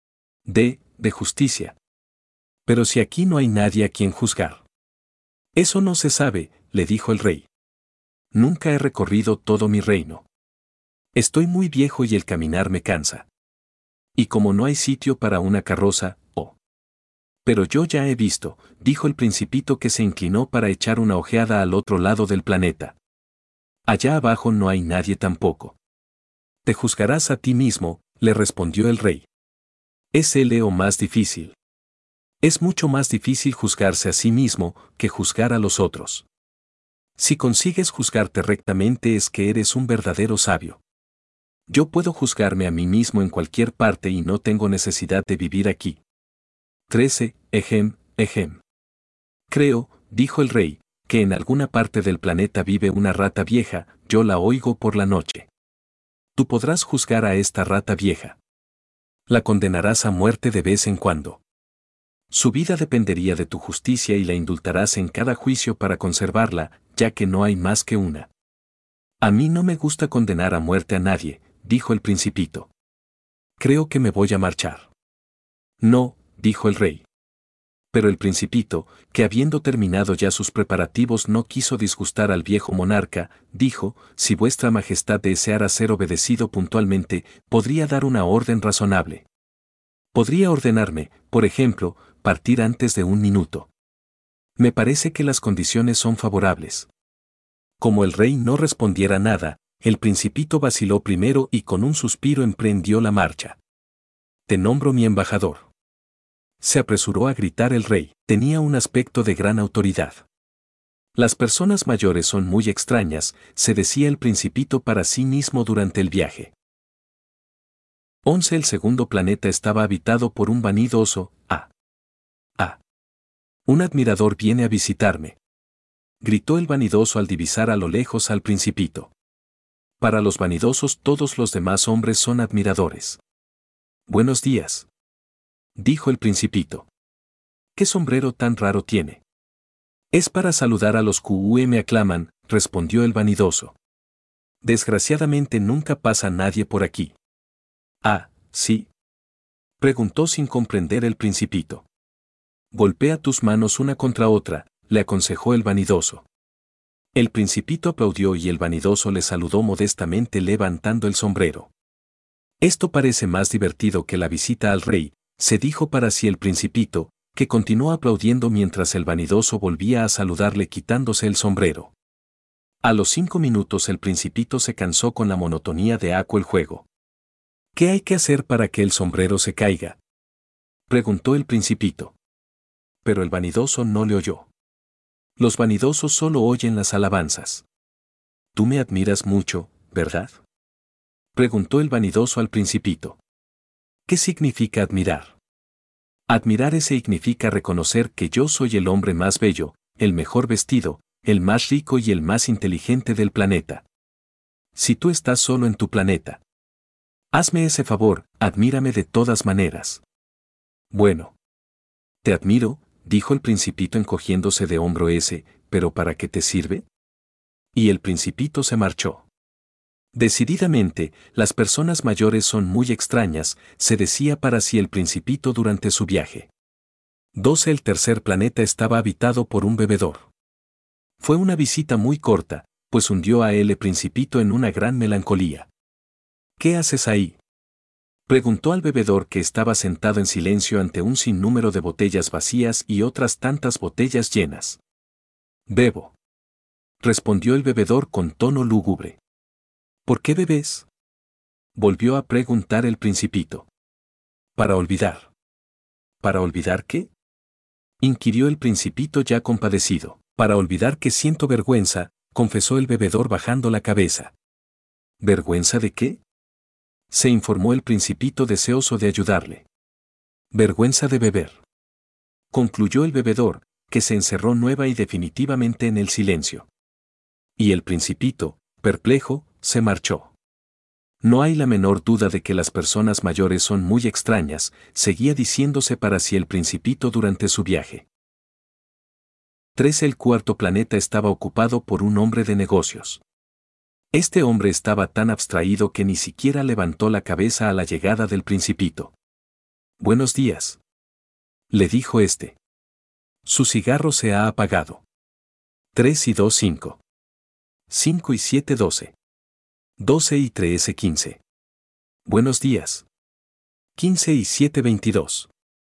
De justicia. Pero si aquí no hay nadie a quien juzgar. Eso no se sabe, le dijo el rey. Nunca he recorrido todo mi reino. Estoy muy viejo y el caminar me cansa. Y como no hay sitio para una carroza, Pero yo ya he visto, dijo el Principito, que se inclinó para echar una ojeada al otro lado del planeta. Allá abajo no hay nadie tampoco. Te juzgarás a ti mismo, le respondió el rey. Es lo más difícil. Es mucho más difícil juzgarse a sí mismo que juzgar a los otros. Si consigues juzgarte rectamente es que eres un verdadero sabio. Yo puedo juzgarme a mí mismo en cualquier parte y no tengo necesidad de vivir aquí. 13. Creo, dijo el rey, que en alguna parte del planeta vive una rata vieja, yo la oigo por la noche. Tú podrás juzgar a esta rata vieja. La condenarás a muerte de vez en cuando. Su vida dependería de tu justicia y la indultarás en cada juicio para conservarla, ya que no hay más que una. A mí no me gusta condenar a muerte a nadie, dijo el Principito. Creo que me voy a marchar. No, dijo el rey. Pero el Principito, que habiendo terminado ya sus preparativos no quiso disgustar al viejo monarca, dijo: si vuestra majestad deseara ser obedecido puntualmente, podría dar una orden razonable. Podría ordenarme, por ejemplo, partir antes de 1 minuto. Me parece que las condiciones son favorables. Como el rey no respondiera nada, el Principito vaciló primero y con un suspiro emprendió la marcha. Te nombro mi embajador. Se apresuró a gritar el rey. Tenía un aspecto de gran autoridad. Las personas mayores son muy extrañas, se decía el Principito para sí mismo durante el viaje. 11. El segundo planeta estaba habitado por un vanidoso. Un admirador viene a visitarme. Gritó el vanidoso al divisar a lo lejos al Principito. Para los vanidosos todos los demás hombres son admiradores. Buenos días, dijo el Principito. ¿Qué sombrero tan raro tiene? Es para saludar a los que me aclaman, respondió el vanidoso. Desgraciadamente nunca pasa nadie por aquí. ¿Sí? Preguntó sin comprender el Principito. Golpea tus manos una contra otra, le aconsejó el vanidoso. El Principito aplaudió y el vanidoso le saludó modestamente levantando el sombrero. Esto parece más divertido que la visita al rey, se dijo para sí el principito, que continuó aplaudiendo mientras el vanidoso volvía a saludarle quitándose el sombrero. A los 5 minutos el principito se cansó con la monotonía de aquel juego. ¿Qué hay que hacer para que el sombrero se caiga?, preguntó el principito. Pero el vanidoso no le oyó. Los vanidosos solo oyen las alabanzas. Tú me admiras mucho, ¿verdad?, preguntó el vanidoso al principito. ¿Qué significa admirar? Admirar significa reconocer que yo soy el hombre más bello, el mejor vestido, el más rico y el más inteligente del planeta. Si tú estás solo en tu planeta, hazme ese favor, admírame de todas maneras. Bueno. Te admiro, dijo el principito encogiéndose de hombro pero ¿para qué te sirve? Y el principito se marchó. Decididamente, las personas mayores son muy extrañas, se decía para sí el principito durante su viaje. 12. El tercer planeta estaba habitado por un bebedor. Fue una visita muy corta, pues hundió a el principito en una gran melancolía. ¿Qué haces ahí?, preguntó al bebedor que estaba sentado en silencio ante un sinnúmero de botellas vacías y otras tantas botellas llenas. Bebo, respondió el bebedor con tono lúgubre. ¿Por qué bebes?, volvió a preguntar el principito. Para olvidar. ¿Para olvidar qué?, inquirió el principito ya compadecido. Para olvidar que siento vergüenza, confesó el bebedor bajando la cabeza. ¿Vergüenza de qué?, se informó el principito deseoso de ayudarle. Vergüenza de beber, concluyó el bebedor, que se encerró nueva y definitivamente en el silencio. Y el principito, perplejo, se marchó. No hay la menor duda de que las personas mayores son muy extrañas, seguía diciéndose para sí el principito durante su viaje. 13. El cuarto planeta estaba ocupado por un hombre de negocios. Este hombre estaba tan abstraído que ni siquiera levantó la cabeza a la llegada del principito. Buenos días, le dijo este. Su cigarro se ha apagado. 3 y 2, 5. 5 y 7, 12. 12 y 13, 15. Buenos días. 15 y 7, 22.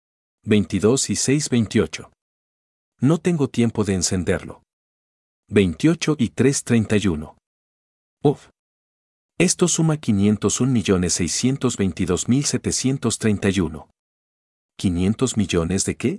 22 y 6, 28. No tengo tiempo de encenderlo. 28 y 3, 31. Uf. Esto suma 501.622.731. ¿500 millones de qué?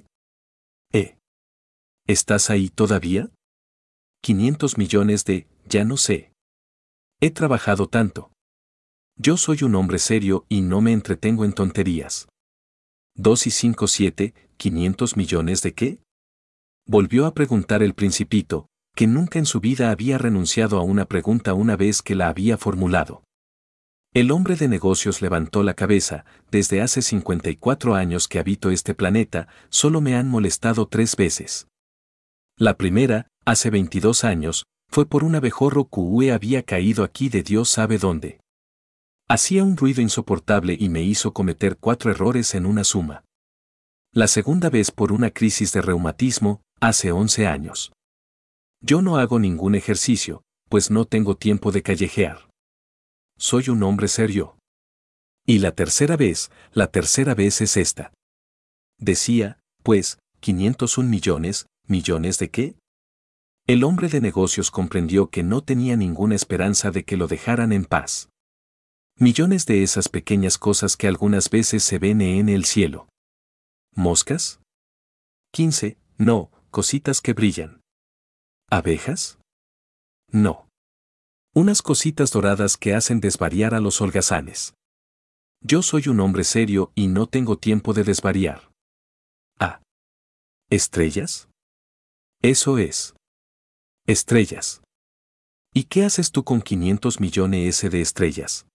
¿Estás ahí todavía? 500 millones de, ya no sé. He trabajado tanto. Yo soy un hombre serio y no me entretengo en tonterías. 2 y 5, 7, ¿500 millones de qué? Volvió a preguntar el principito, que nunca en su vida había renunciado a una pregunta una vez que la había formulado. El hombre de negocios levantó la cabeza. Desde hace 54 años que habito este planeta, solo me han molestado 3 veces. La primera, hace 22 años, fue por un abejorro que había caído aquí de Dios sabe dónde. Hacía un ruido insoportable y me hizo cometer 4 errores en una suma. La segunda vez por una crisis de reumatismo, hace 11 años. Yo no hago ningún ejercicio, pues no tengo tiempo de callejear. Soy un hombre serio. Y la tercera vez es esta. Decía, pues, 501 millones, ¿millones de qué? El hombre de negocios comprendió que no tenía ninguna esperanza de que lo dejaran en paz. Millones de esas pequeñas cosas que algunas veces se ven en el cielo. ¿Moscas? 15, no, cositas que brillan. ¿Abejas? No. Unas cositas doradas que hacen desvariar a los holgazanes. Yo soy un hombre serio y no tengo tiempo de desvariar. Ah. ¿Estrellas? Eso es. Estrellas. ¿Y qué haces tú con 500 millones de estrellas?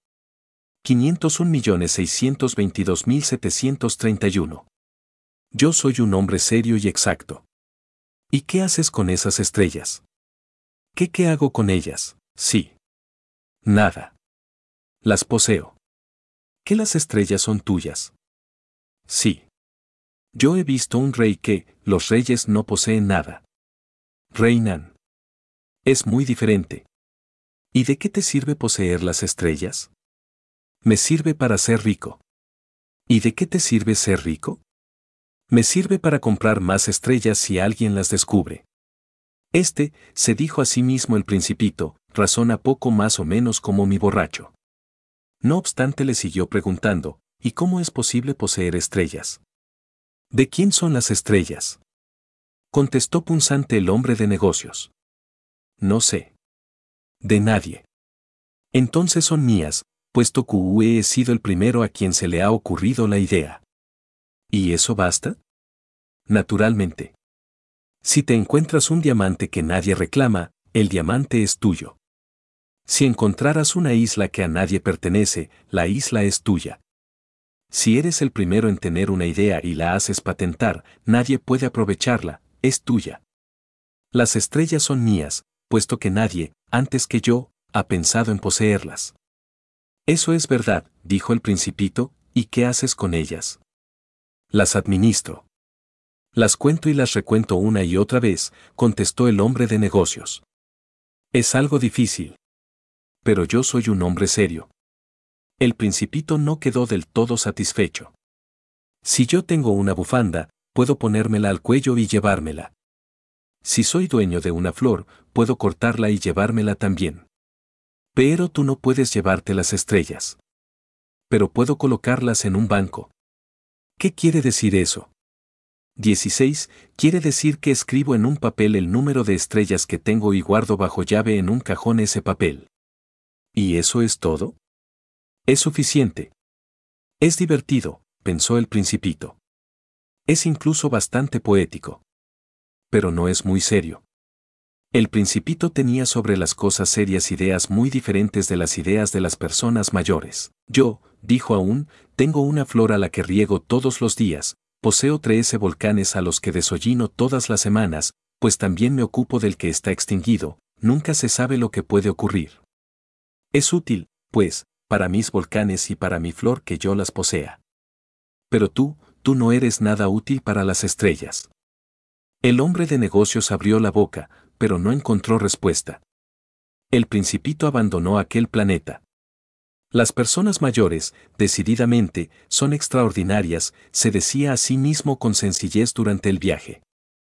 501.622.731. Yo soy un hombre serio y exacto. ¿Y qué haces con esas estrellas? ¿Qué hago con ellas? Sí. Nada. Las poseo. ¿Que las estrellas son tuyas? Sí. Yo he visto un rey que, los reyes no poseen nada. Reinan. Es muy diferente. ¿Y de qué te sirve poseer las estrellas? Me sirve para ser rico. ¿Y de qué te sirve ser rico? Me sirve para comprar más estrellas si alguien las descubre. Se dijo a sí mismo el Principito, razona poco más o menos como mi borracho. No obstante le siguió preguntando, ¿y cómo es posible poseer estrellas? ¿De quién son las estrellas? Contestó punzante el hombre de negocios. No sé. De nadie. Entonces son mías, puesto que he sido el primero a quien se le ha ocurrido la idea. ¿Y eso basta? Naturalmente. Si te encuentras un diamante que nadie reclama, el diamante es tuyo. Si encontraras una isla que a nadie pertenece, la isla es tuya. Si eres el primero en tener una idea y la haces patentar, nadie puede aprovecharla, es tuya. Las estrellas son mías, puesto que nadie, antes que yo, ha pensado en poseerlas. Eso es verdad, dijo el Principito, ¿y qué haces con ellas? Las administro. Las cuento y las recuento una y otra vez, contestó el hombre de negocios. Es algo difícil. Pero yo soy un hombre serio. El Principito no quedó del todo satisfecho. Si yo tengo una bufanda, puedo ponérmela al cuello y llevármela. Si soy dueño de una flor, puedo cortarla y llevármela también. Pero tú no puedes llevarte las estrellas. Pero puedo colocarlas en un banco. ¿Qué quiere decir eso? 16. Quiere decir que escribo en un papel el número de estrellas que tengo y guardo bajo llave en un cajón ese papel. ¿Y eso es todo? Es suficiente. Es divertido, pensó el Principito. Es incluso bastante poético. Pero no es muy serio. El Principito tenía sobre las cosas serias ideas muy diferentes de las ideas de las personas mayores. Yo, dijo aún, tengo una flor a la que riego todos los días, poseo 13 volcanes a los que desollino todas las semanas, pues también me ocupo del que está extinguido, nunca se sabe lo que puede ocurrir. Es útil, pues, para mis volcanes y para mi flor que yo las posea. Pero tú no eres nada útil para las estrellas. El hombre de negocios abrió la boca, pero no encontró respuesta. El Principito abandonó aquel planeta. Las personas mayores, decididamente, son extraordinarias, se decía a sí mismo con sencillez durante el viaje.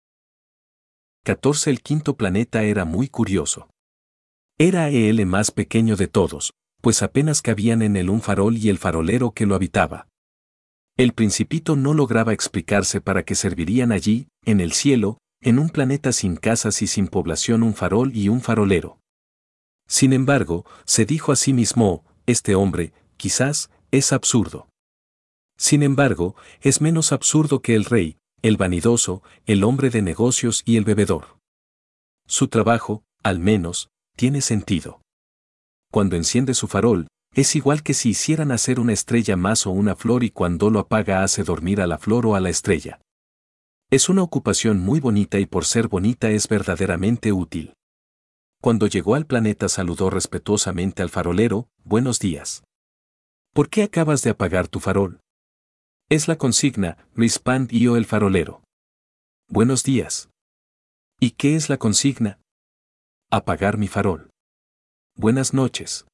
14. El quinto planeta era muy curioso. Era el más pequeño de todos, pues apenas cabían en él un farol y el farolero que lo habitaba. El Principito no lograba explicarse para qué servirían allí, en el cielo, en un planeta sin casas y sin población, un farol y un farolero. Sin embargo, se dijo a sí mismo, este hombre, quizás, es absurdo. Sin embargo, es menos absurdo que el rey, el vanidoso, el hombre de negocios y el bebedor. Su trabajo, al menos, tiene sentido. Cuando enciende su farol, es igual que si hiciera nacer una estrella más o una flor, y cuando lo apaga hace dormir a la flor o a la estrella. Es una ocupación muy bonita y por ser bonita es verdaderamente útil. Cuando llegó al planeta saludó respetuosamente al farolero, buenos días. ¿Por qué acabas de apagar tu farol? Es la consigna, respondió el farolero. Buenos días. ¿Y qué es la consigna? Apagar mi farol. Buenas noches.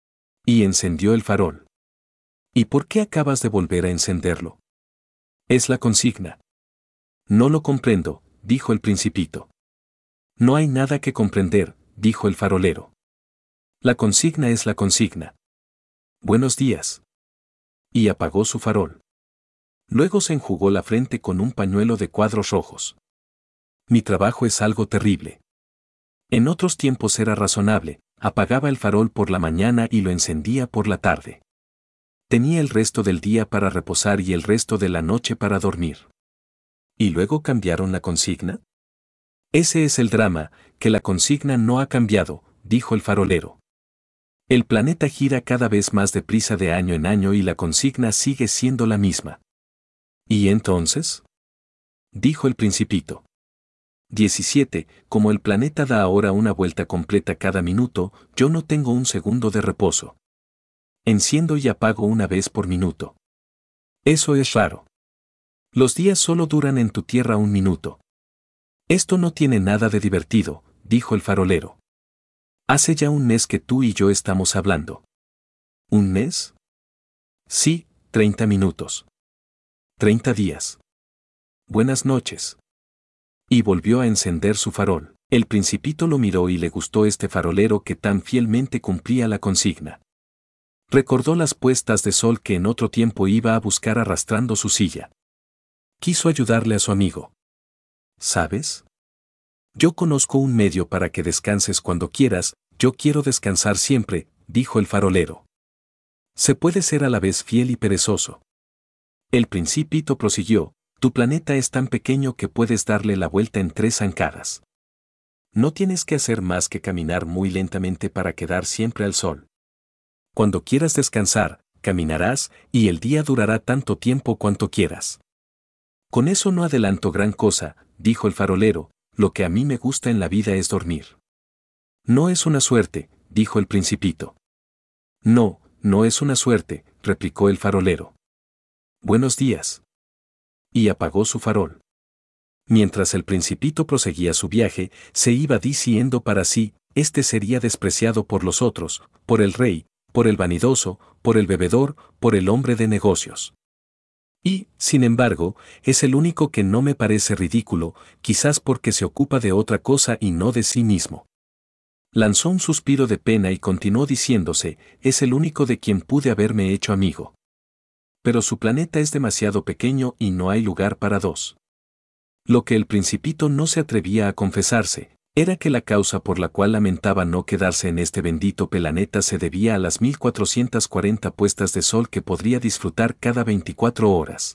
Y encendió el farol. ¿Y por qué acabas de volver a encenderlo? Es la consigna. No lo comprendo, dijo el Principito. No hay nada que comprender, dijo el farolero. La consigna es la consigna. Buenos días. Y apagó su farol. Luego se enjugó la frente con un pañuelo de cuadros rojos. Mi trabajo es algo terrible. En otros tiempos era razonable, apagaba el farol por la mañana y lo encendía por la tarde. Tenía el resto del día para reposar y el resto de la noche para dormir. ¿Y luego cambiaron la consigna? Ese es el drama, que la consigna no ha cambiado, dijo el farolero. El planeta gira cada vez más deprisa de año en año y la consigna sigue siendo la misma. ¿Y entonces? Dijo el Principito. 17. Como el planeta da ahora una vuelta completa cada minuto, yo no tengo un segundo de reposo. Enciendo y apago una vez por minuto. Eso es raro. Los días solo duran en tu tierra un minuto. Esto no tiene nada de divertido, dijo el farolero. Hace ya un mes que tú y yo estamos hablando. ¿Un mes? Sí, 30 minutos. 30 días. Buenas noches. Y volvió a encender su farol. El Principito lo miró y le gustó este farolero que tan fielmente cumplía la consigna. Recordó las puestas de sol que en otro tiempo iba a buscar arrastrando su silla. Quiso ayudarle a su amigo. ¿Sabes? Yo conozco un medio para que descanses cuando quieras, yo quiero descansar siempre, dijo el farolero. Se puede ser a la vez fiel y perezoso. El Principito prosiguió, tu planeta es tan pequeño que puedes darle la vuelta en 3 zancadas. No tienes que hacer más que caminar muy lentamente para quedar siempre al sol. Cuando quieras descansar, caminarás, y el día durará tanto tiempo cuanto quieras. Con eso no adelanto gran cosa, dijo el farolero, lo que a mí me gusta en la vida es dormir. No es una suerte, dijo el Principito. No, no es una suerte, replicó el farolero. Buenos días. Y apagó su farol. Mientras el Principito proseguía su viaje, se iba diciendo para sí, este sería despreciado por los otros, por el rey, por el vanidoso, por el bebedor, por el hombre de negocios. Y, sin embargo, es el único que no me parece ridículo, quizás porque se ocupa de otra cosa y no de sí mismo. Lanzó un suspiro de pena y continuó diciéndose, es el único de quien pude haberme hecho amigo. Pero su planeta es demasiado pequeño y no hay lugar para 2. Lo que el Principito no se atrevía a confesarse, era que la causa por la cual lamentaba no quedarse en este bendito planeta se debía a las 1440 puestas de sol que podría disfrutar cada 24 horas.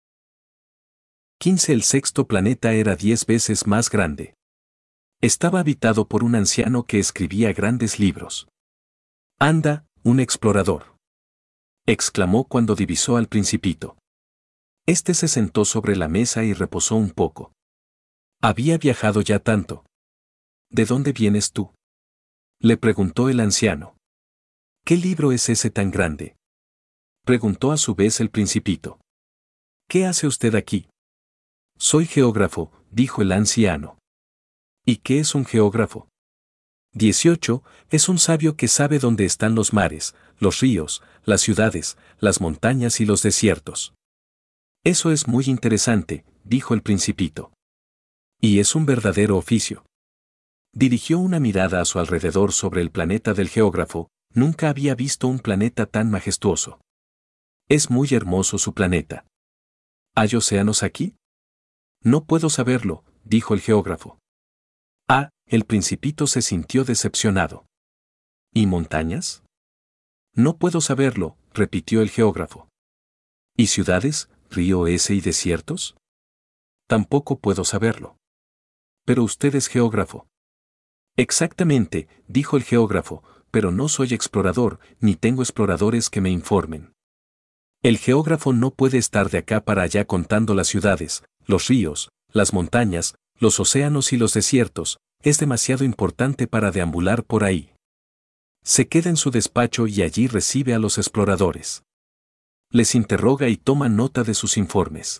15. El sexto planeta era 10 veces más grande. Estaba habitado por un anciano que escribía grandes libros. Anda, un explorador. Exclamó cuando divisó al Principito. Este se sentó sobre la mesa y reposó un poco. Había viajado ya tanto. ¿De dónde vienes tú? Le preguntó el anciano. ¿Qué libro es ese tan grande? Preguntó a su vez el Principito. ¿Qué hace usted aquí? Soy geógrafo, dijo el anciano. ¿Y qué es un geógrafo? 18. Es un sabio que sabe dónde están los mares, los ríos, las ciudades, las montañas y los desiertos. Eso es muy interesante, dijo el Principito. Y es un verdadero oficio. Dirigió una mirada a su alrededor sobre el planeta del geógrafo, nunca había visto un planeta tan majestuoso. Es muy hermoso su planeta. ¿Hay océanos aquí? No puedo saberlo, dijo el geógrafo. Ah, el Principito se sintió decepcionado. ¿Y montañas? No puedo saberlo, repitió el geógrafo. ¿Y ciudades, río ese y desiertos? Tampoco puedo saberlo. Pero usted es geógrafo. Exactamente, dijo el geógrafo, pero no soy explorador, ni tengo exploradores que me informen. El geógrafo no puede estar de acá para allá contando las ciudades, los ríos, las montañas, los océanos y los desiertos, es demasiado importante para deambular por ahí. Se queda en su despacho y allí recibe a los exploradores. Les interroga y toma nota de sus informes.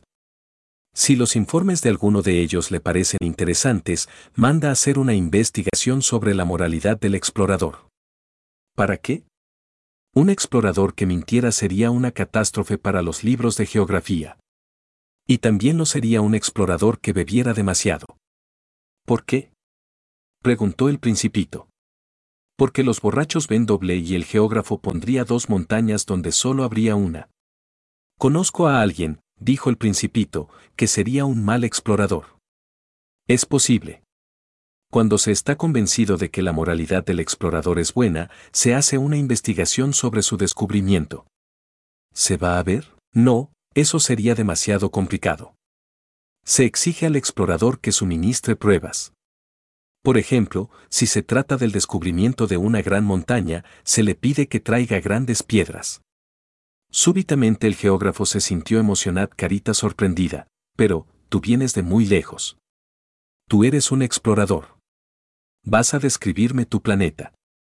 Si los informes de alguno de ellos le parecen interesantes, manda a hacer una investigación sobre la moralidad del explorador. ¿Para qué? Un explorador que mintiera sería una catástrofe para los libros de geografía. Y también lo sería un explorador que bebiera demasiado. ¿Por qué? Preguntó el Principito. Porque los borrachos ven doble y el geógrafo pondría 2 montañas donde solo habría una. Conozco a alguien, dijo el Principito, que sería un mal explorador. Es posible. Cuando se está convencido de que la moralidad del explorador es buena, se hace una investigación sobre su descubrimiento. ¿Se va a ver? No, eso sería demasiado complicado. Se exige al explorador que suministre pruebas. Por ejemplo, si se trata del descubrimiento de una gran montaña, se le pide que traiga grandes piedras. Súbitamente el geógrafo se sintió emocionado, carita sorprendida. Pero, tú vienes de muy lejos. Tú eres un explorador. Vas a describirme tu planeta.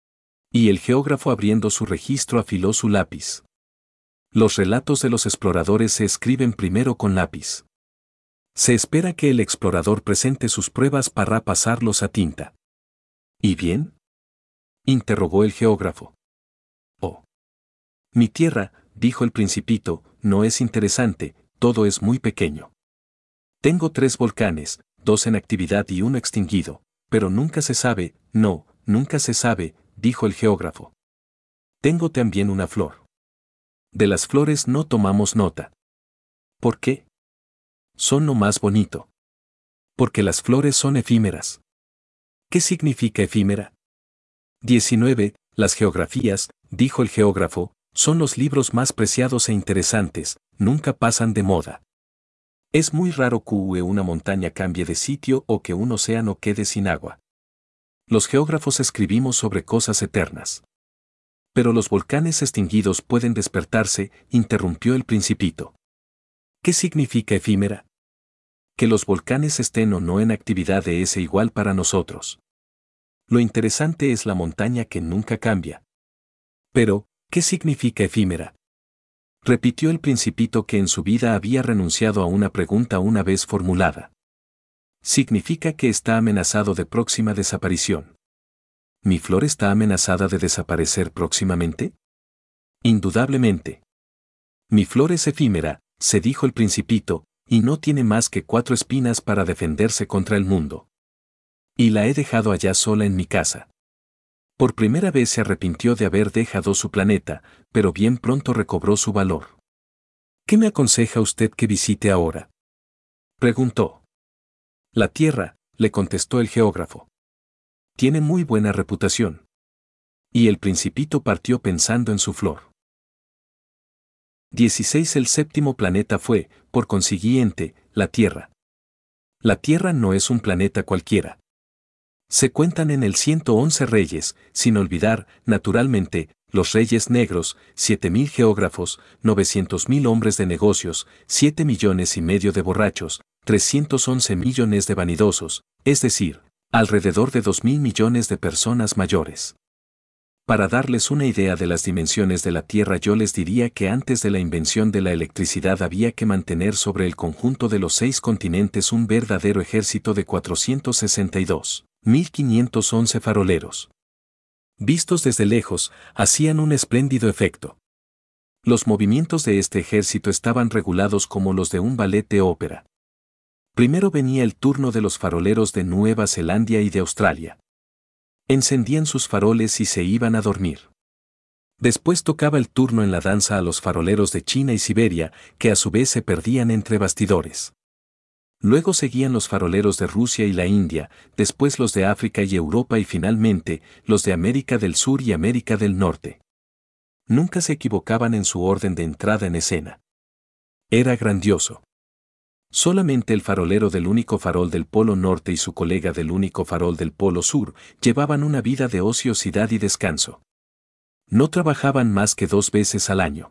Y el geógrafo abriendo su registro afiló su lápiz. Los relatos de los exploradores se escriben primero con lápiz. Se espera que el explorador presente sus pruebas para pasarlos a tinta. ¿Y bien? Interrogó el geógrafo. Oh. Mi tierra, dijo el Principito, no es interesante, todo es muy pequeño. Tengo 3 volcanes, 2 en actividad y 1 extinguido, pero nunca se sabe, no, nunca se sabe, dijo el geógrafo. Tengo también una flor. De las flores no tomamos nota. ¿Por qué? Son lo más bonito. Porque las flores son efímeras. ¿Qué significa efímera? 19. Las geografías, dijo el geógrafo, son los libros más preciados e interesantes, nunca pasan de moda. Es muy raro que una montaña cambie de sitio o que un océano quede sin agua. Los geógrafos escribimos sobre cosas eternas. Pero los volcanes extinguidos pueden despertarse, interrumpió el Principito. ¿Qué significa efímera? Que los volcanes estén o no en actividad es igual para nosotros. Lo interesante es la montaña que nunca cambia. Pero, ¿qué significa efímera? Repitió el Principito que en su vida había renunciado a una pregunta una vez formulada. Significa que está amenazado de próxima desaparición. ¿Mi flor está amenazada de desaparecer próximamente? Indudablemente. Mi flor es efímera, se dijo el Principito, y no tiene más que 4 espinas para defenderse contra el mundo. Y la he dejado allá sola en mi casa. Por primera vez se arrepintió de haber dejado su planeta, pero bien pronto recobró su valor. ¿Qué me aconseja usted que visite ahora? Preguntó. La Tierra, le contestó el geógrafo. Tiene muy buena reputación. Y el Principito partió pensando en su flor. 16. El séptimo planeta fue, por consiguiente, la Tierra. La Tierra no es un planeta cualquiera. Se cuentan en él 111 reyes, sin olvidar, naturalmente, los reyes negros, 7.000 geógrafos, 900.000 hombres de negocios, 7 millones y medio de borrachos, 311 millones de vanidosos, es decir, alrededor de 2.000 millones de personas mayores. Para darles una idea de las dimensiones de la Tierra, yo les diría que antes de la invención de la electricidad había que mantener sobre el conjunto de los 6 continentes un verdadero ejército de 462.511 faroleros. Vistos desde lejos, hacían un espléndido efecto. Los movimientos de este ejército estaban regulados como los de un ballet de ópera. Primero venía el turno de los faroleros de Nueva Zelanda y de Australia. Encendían sus faroles y se iban a dormir. Después tocaba el turno en la danza a los faroleros de China y Siberia, que a su vez se perdían entre bastidores. Luego seguían los faroleros de Rusia y la India, después los de África y Europa y finalmente los de América del Sur y América del Norte. Nunca se equivocaban en su orden de entrada en escena. Era grandioso. Solamente el farolero del único farol del Polo Norte y su colega del único farol del Polo Sur llevaban una vida de ociosidad y descanso. No trabajaban más que 2 veces al año.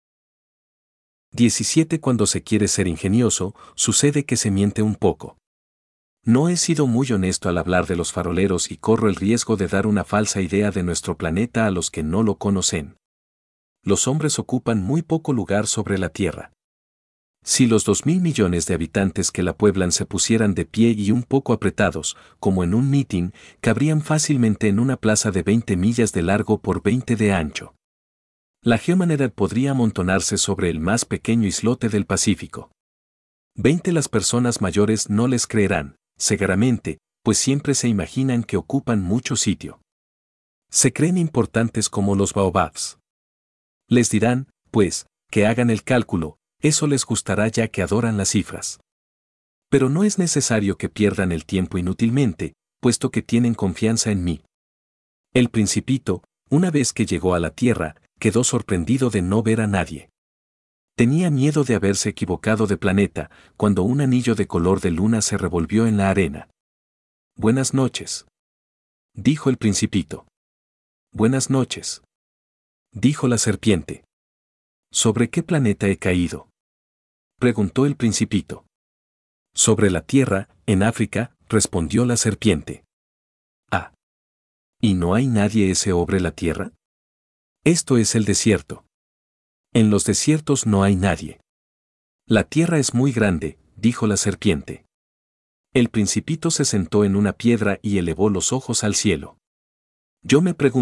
17. Cuando se quiere ser ingenioso, sucede que se miente un poco. No he sido muy honesto al hablar de los faroleros y corro el riesgo de dar una falsa idea de nuestro planeta a los que no lo conocen. Los hombres ocupan muy poco lugar sobre la Tierra. Si los 2.000 millones de habitantes que la pueblan se pusieran de pie y un poco apretados, como en un mitin, cabrían fácilmente en una plaza de 20 millas de largo por 20 de ancho. La geomanera podría amontonarse sobre el más pequeño islote del Pacífico. 20 las personas mayores no les creerán, seguramente, pues siempre se imaginan que ocupan mucho sitio. Se creen importantes como los baobabs. Les dirán, pues, que hagan el cálculo, eso les gustará ya que adoran las cifras. Pero no es necesario que pierdan el tiempo inútilmente, puesto que tienen confianza en mí. El Principito, una vez que llegó a la Tierra, quedó sorprendido de no ver a nadie. Tenía miedo de haberse equivocado de planeta, cuando un anillo de color de luna se revolvió en la arena. Buenas noches, dijo el Principito. Buenas noches, dijo la serpiente. ¿Sobre qué planeta he caído?, preguntó el Principito. Sobre la Tierra, en África, respondió la serpiente. Ah. ¿Y no hay nadie sobre la Tierra? Esto es el desierto. En los desiertos no hay nadie. La Tierra es muy grande, dijo la serpiente. El Principito se sentó en una piedra y elevó los ojos al cielo. Yo me pregunto,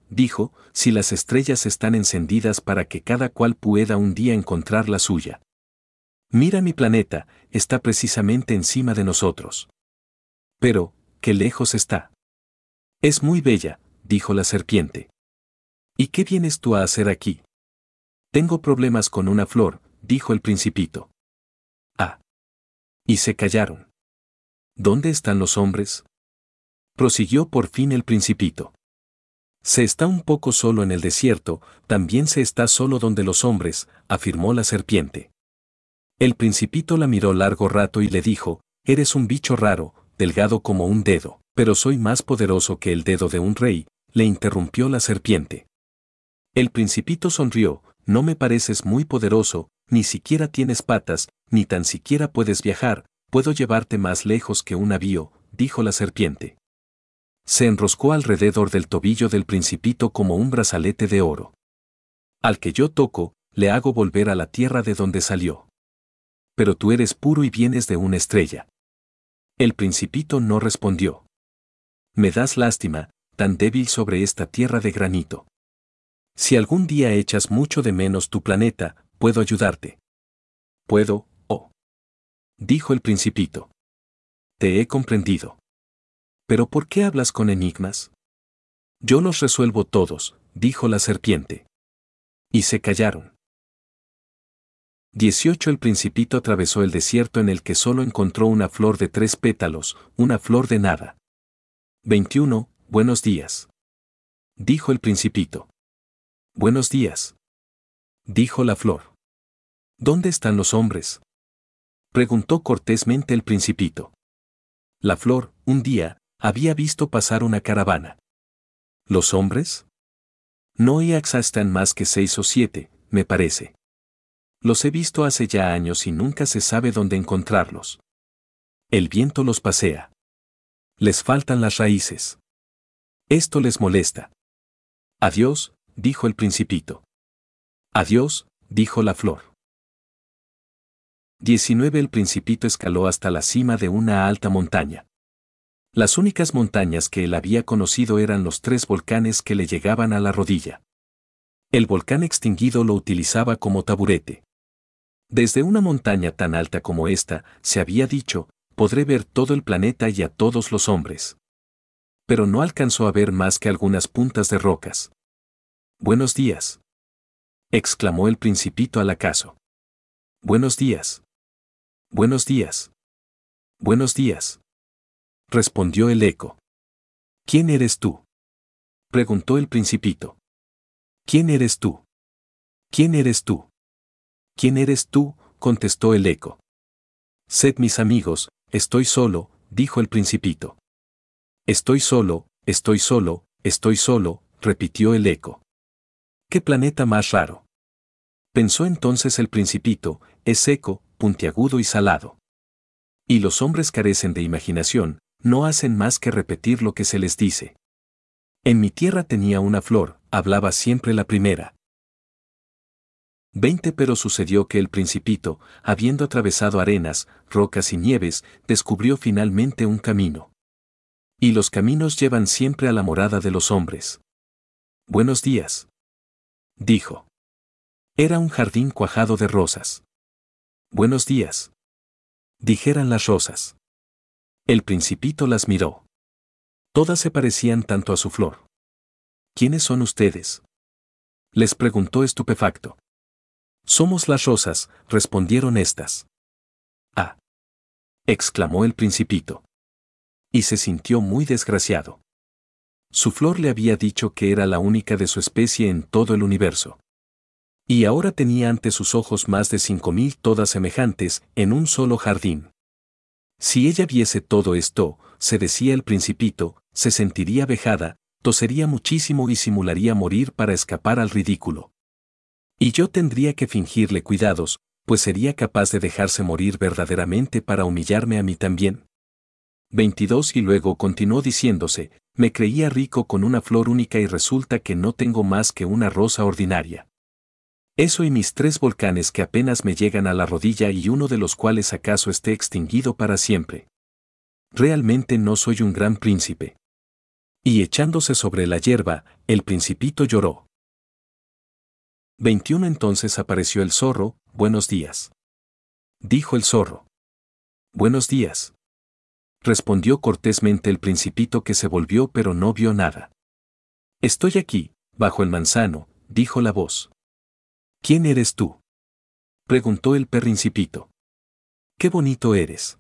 dijo, si las estrellas están encendidas para que cada cual pueda un día encontrar la suya. Mira mi planeta, está precisamente encima de nosotros. Pero, ¿qué lejos está? Es muy bella, dijo la serpiente. ¿Y qué vienes tú a hacer aquí? Tengo problemas con una flor, dijo el principito. Ah. Y se callaron. ¿Dónde están los hombres? Prosiguió por fin el principito. Se está un poco solo en el desierto, también se está solo donde los hombres, afirmó la serpiente. El principito la miró largo rato y le dijo, eres un bicho raro, delgado como un dedo, pero soy más poderoso que el dedo de un rey, le interrumpió la serpiente. El principito sonrió, no me pareces muy poderoso, ni siquiera tienes patas, ni tan siquiera puedes viajar, puedo llevarte más lejos que un navío, dijo la serpiente. Se enroscó alrededor del tobillo del principito como un brazalete de oro. Al que yo toco, le hago volver a la tierra de donde salió. Pero tú eres puro y vienes de una estrella. El principito no respondió. Me das lástima, tan débil sobre esta tierra de granito. Si algún día echas mucho de menos tu planeta, puedo ayudarte. Puedo, oh. Dijo el principito. Te he comprendido. ¿Pero por qué hablas con enigmas? Yo los resuelvo todos, dijo la serpiente. Y se callaron. 18. El principito atravesó el desierto en el que solo encontró una flor de 3 pétalos, una flor de nada. 21. Buenos días. Dijo el principito. Buenos días. Dijo la flor. ¿Dónde están los hombres? Preguntó cortésmente el principito. La flor, un día, había visto pasar una caravana. ¿Los hombres? No están más que 6 o 7, me parece. Los he visto hace ya años y nunca se sabe dónde encontrarlos. El viento los pasea. Les faltan las raíces. Esto les molesta. Adiós, dijo el principito. Adiós, dijo la flor. 19. El principito escaló hasta la cima de una alta montaña. Las únicas montañas que él había conocido eran los 3 volcanes que le llegaban a la rodilla. El volcán extinguido lo utilizaba como taburete. Desde una montaña tan alta como esta, se había dicho, podré ver todo el planeta y a todos los hombres. Pero no alcanzó a ver más que algunas puntas de rocas. Buenos días. Exclamó el principito al acaso. Buenos días. Buenos días. Buenos días. Respondió el eco. ¿Quién eres tú? Preguntó el principito. ¿Quién eres tú? ¿Quién eres tú? ¿Quién eres tú? Contestó el eco. Sed mis amigos, estoy solo, dijo el principito. Estoy solo, estoy solo, estoy solo, repitió el eco. ¿Qué planeta más raro? Pensó entonces el principito, es seco, puntiagudo y salado. Y los hombres carecen de imaginación, no hacen más que repetir lo que se les dice. En mi tierra tenía una flor, hablaba siempre la primera. 20. Pero sucedió que el principito, habiendo atravesado arenas, rocas y nieves, descubrió finalmente un camino. Y los caminos llevan siempre a la morada de los hombres. Buenos días. Dijo. Era un jardín cuajado de rosas. Buenos días. Dijeran las rosas. El principito las miró. Todas se parecían tanto a su flor. ¿Quiénes son ustedes? Les preguntó estupefacto. Somos las rosas, respondieron estas. Ah. Exclamó el principito. Y se sintió muy desgraciado. Su flor le había dicho que era la única de su especie en todo el universo. Y ahora tenía ante sus ojos más de 5000 todas semejantes, en un solo jardín. Si ella viese todo esto, se decía el principito, se sentiría vejada, tosería muchísimo y simularía morir para escapar al ridículo. Y yo tendría que fingirle cuidados, pues sería capaz de dejarse morir verdaderamente para humillarme a mí también. 22. Y luego continuó diciéndose, me creía rico con una flor única y resulta que no tengo más que una rosa ordinaria. Eso y mis 3 volcanes que apenas me llegan a la rodilla y uno de los cuales acaso esté extinguido para siempre. Realmente no soy un gran príncipe. Y echándose sobre la hierba, el principito lloró. 21 Entonces apareció el zorro. Buenos días. Dijo el zorro. Buenos días. Respondió cortésmente el principito, que se volvió pero no vio nada. Estoy aquí, bajo el manzano, dijo la voz. ¿Quién eres tú? Preguntó el principito. Qué bonito eres.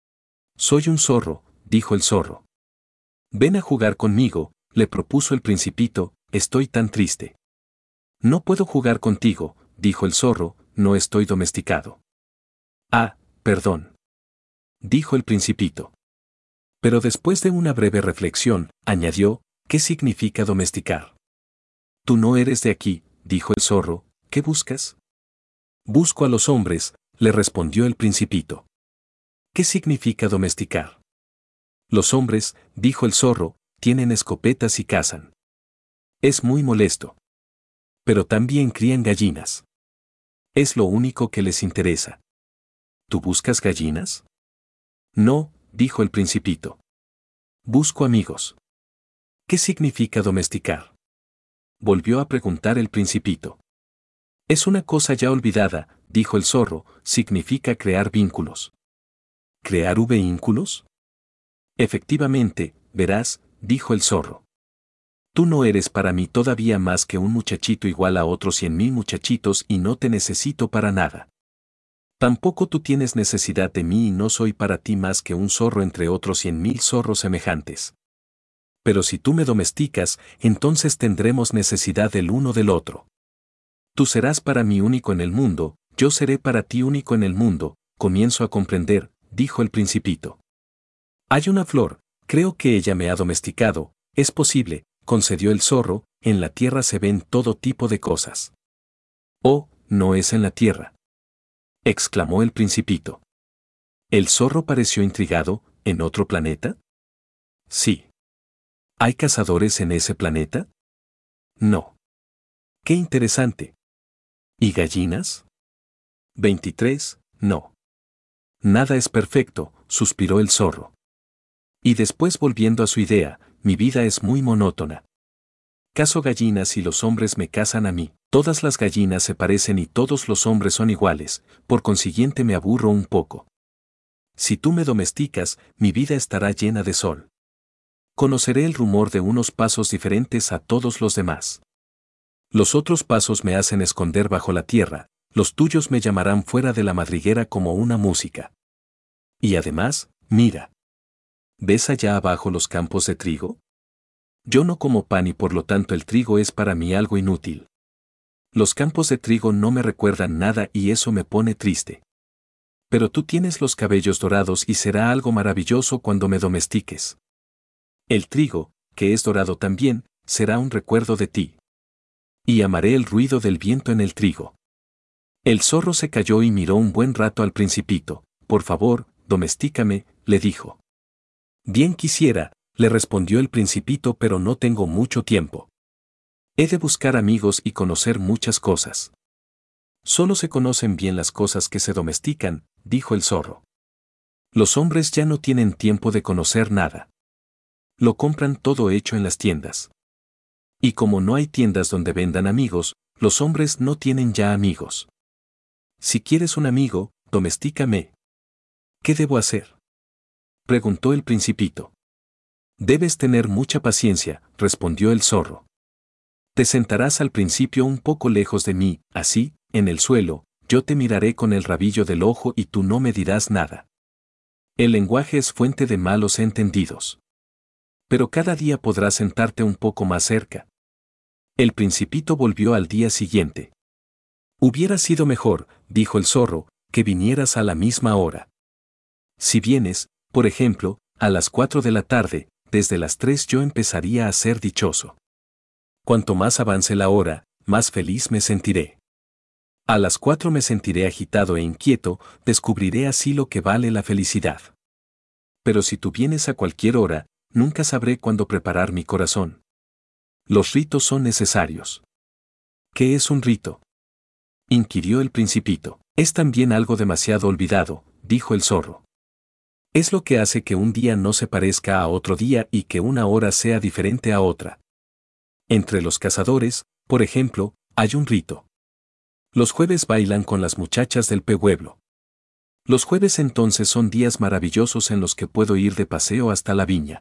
Soy un zorro, dijo el zorro. Ven a jugar conmigo, le propuso el principito. Estoy tan triste. No puedo jugar contigo, dijo el zorro, no estoy domesticado. Ah, perdón. Dijo el principito. Pero después de una breve reflexión, añadió, ¿qué significa domesticar? Tú no eres de aquí, dijo el zorro, ¿qué buscas? Busco a los hombres, le respondió el principito. ¿Qué significa domesticar? Los hombres, dijo el zorro, tienen escopetas y cazan. Es muy molesto. Pero también crían gallinas. Es lo único que les interesa. ¿Tú buscas gallinas? No, dijo el principito. Busco amigos. ¿Qué significa domesticar? Volvió a preguntar el principito. Es una cosa ya olvidada, dijo el zorro, significa crear vínculos. ¿Crear vínculos? Efectivamente, verás, dijo el zorro. Tú no eres para mí todavía más que un muchachito igual a otros 100.000 muchachitos y no te necesito para nada. Tampoco tú tienes necesidad de mí y no soy para ti más que un zorro entre otros 100.000 zorros semejantes. Pero si tú me domesticas, entonces tendremos necesidad del uno del otro. Tú serás para mí único en el mundo, yo seré para ti único en el mundo, comienzo a comprender, dijo el principito. Hay una flor, creo que ella me ha domesticado, es posible, concedió el zorro, en la tierra se ven todo tipo de cosas. Oh, no es en la tierra, exclamó el principito. El zorro pareció intrigado. ¿En otro planeta? Sí. ¿Hay cazadores en ese planeta? No. Qué interesante. ¿Y gallinas? 23, no. Nada es perfecto, suspiró el zorro. Y después, volviendo a su idea, mi vida es muy monótona. Cazo gallinas y los hombres me cazan a mí. Todas las gallinas se parecen y todos los hombres son iguales, por consiguiente me aburro un poco. Si tú me domesticas, mi vida estará llena de sol. Conoceré el rumor de unos pasos diferentes a todos los demás. Los otros pasos me hacen esconder bajo la tierra, los tuyos me llamarán fuera de la madriguera como una música. Y además, mira. ¿Ves allá abajo los campos de trigo? Yo no como pan y por lo tanto el trigo es para mí algo inútil. Los campos de trigo no me recuerdan nada y eso me pone triste. Pero tú tienes los cabellos dorados y será algo maravilloso cuando me domestiques. El trigo, que es dorado también, será un recuerdo de ti. Y amaré el ruido del viento en el trigo. El zorro se calló y miró un buen rato al principito. Por favor, domestícame, le dijo. Bien quisiera, le respondió el principito, pero no tengo mucho tiempo. He de buscar amigos y conocer muchas cosas. Solo se conocen bien las cosas que se domestican, dijo el zorro. Los hombres ya no tienen tiempo de conocer nada. Lo compran todo hecho en las tiendas. Y como no hay tiendas donde vendan amigos, los hombres no tienen ya amigos. Si quieres un amigo, domestícame. ¿Qué debo hacer? Preguntó el principito. Debes tener mucha paciencia, respondió el zorro. Te sentarás al principio un poco lejos de mí, así, en el suelo, yo te miraré con el rabillo del ojo y tú no me dirás nada. El lenguaje es fuente de malos entendidos. Pero cada día podrás sentarte un poco más cerca. El principito volvió al día siguiente. Hubiera sido mejor, dijo el zorro, que vinieras a la misma hora. Si vienes, por ejemplo, a las 4 de la tarde, desde las 3 yo empezaría a ser dichoso. Cuanto más avance la hora, más feliz me sentiré. A las 4 me sentiré agitado e inquieto, descubriré así lo que vale la felicidad. Pero si tú vienes a cualquier hora, nunca sabré cuándo preparar mi corazón. Los ritos son necesarios. ¿Qué es un rito? Inquirió el principito. Es también algo demasiado olvidado, dijo el zorro. Es lo que hace que un día no se parezca a otro día y que una hora sea diferente a otra. Entre los cazadores, por ejemplo, hay un rito. Los jueves bailan con las muchachas del pueblo. Los jueves entonces son días maravillosos en los que puedo ir de paseo hasta la viña.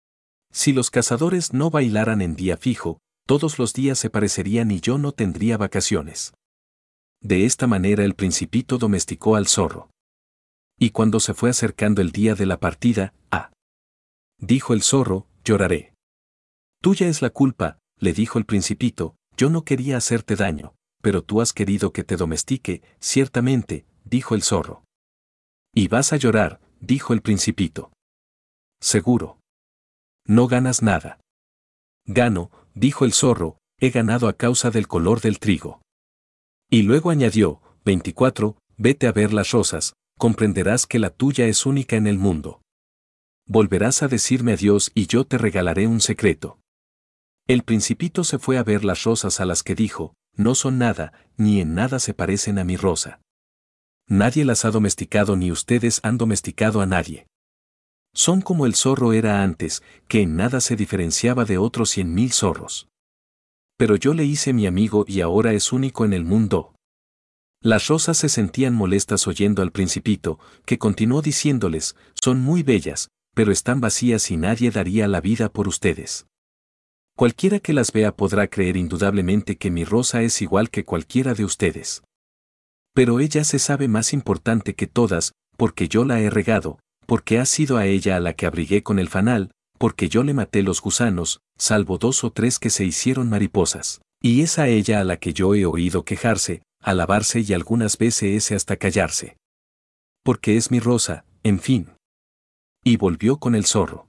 Si los cazadores no bailaran en día fijo, todos los días se parecerían y yo no tendría vacaciones. De esta manera el Principito domesticó al zorro. Y cuando se fue acercando el día de la partida, dijo el zorro, lloraré. Tuya es la culpa, le dijo el Principito, yo no quería hacerte daño, pero tú has querido que te domestique, ciertamente, dijo el zorro. Y vas a llorar, dijo el Principito. Seguro. No ganas nada. Gano, dijo el zorro, he ganado a causa del color del trigo. Y luego añadió, 24, vete a ver las rosas, comprenderás que la tuya es única en el mundo. Volverás a decirme adiós y yo te regalaré un secreto. El Principito se fue a ver las rosas a las que dijo, no son nada, ni en nada se parecen a mi rosa. Nadie las ha domesticado ni ustedes han domesticado a nadie. Son como el zorro era antes, que en nada se diferenciaba de otros 100.000 zorros. Pero yo le hice mi amigo y ahora es único en el mundo. Las rosas se sentían molestas oyendo al Principito, que continuó diciéndoles, son muy bellas, pero están vacías y nadie daría la vida por ustedes. Cualquiera que las vea podrá creer indudablemente que mi rosa es igual que cualquiera de ustedes. Pero ella se sabe más importante que todas, porque yo la he regado, porque ha sido a ella a la que abrigué con el fanal, porque yo le maté los gusanos, salvo 2 o 3 que se hicieron mariposas, y es a ella a la que yo he oído quejarse, alabarse y algunas veces hasta callarse. Porque es mi rosa, en fin. Y volvió con el zorro.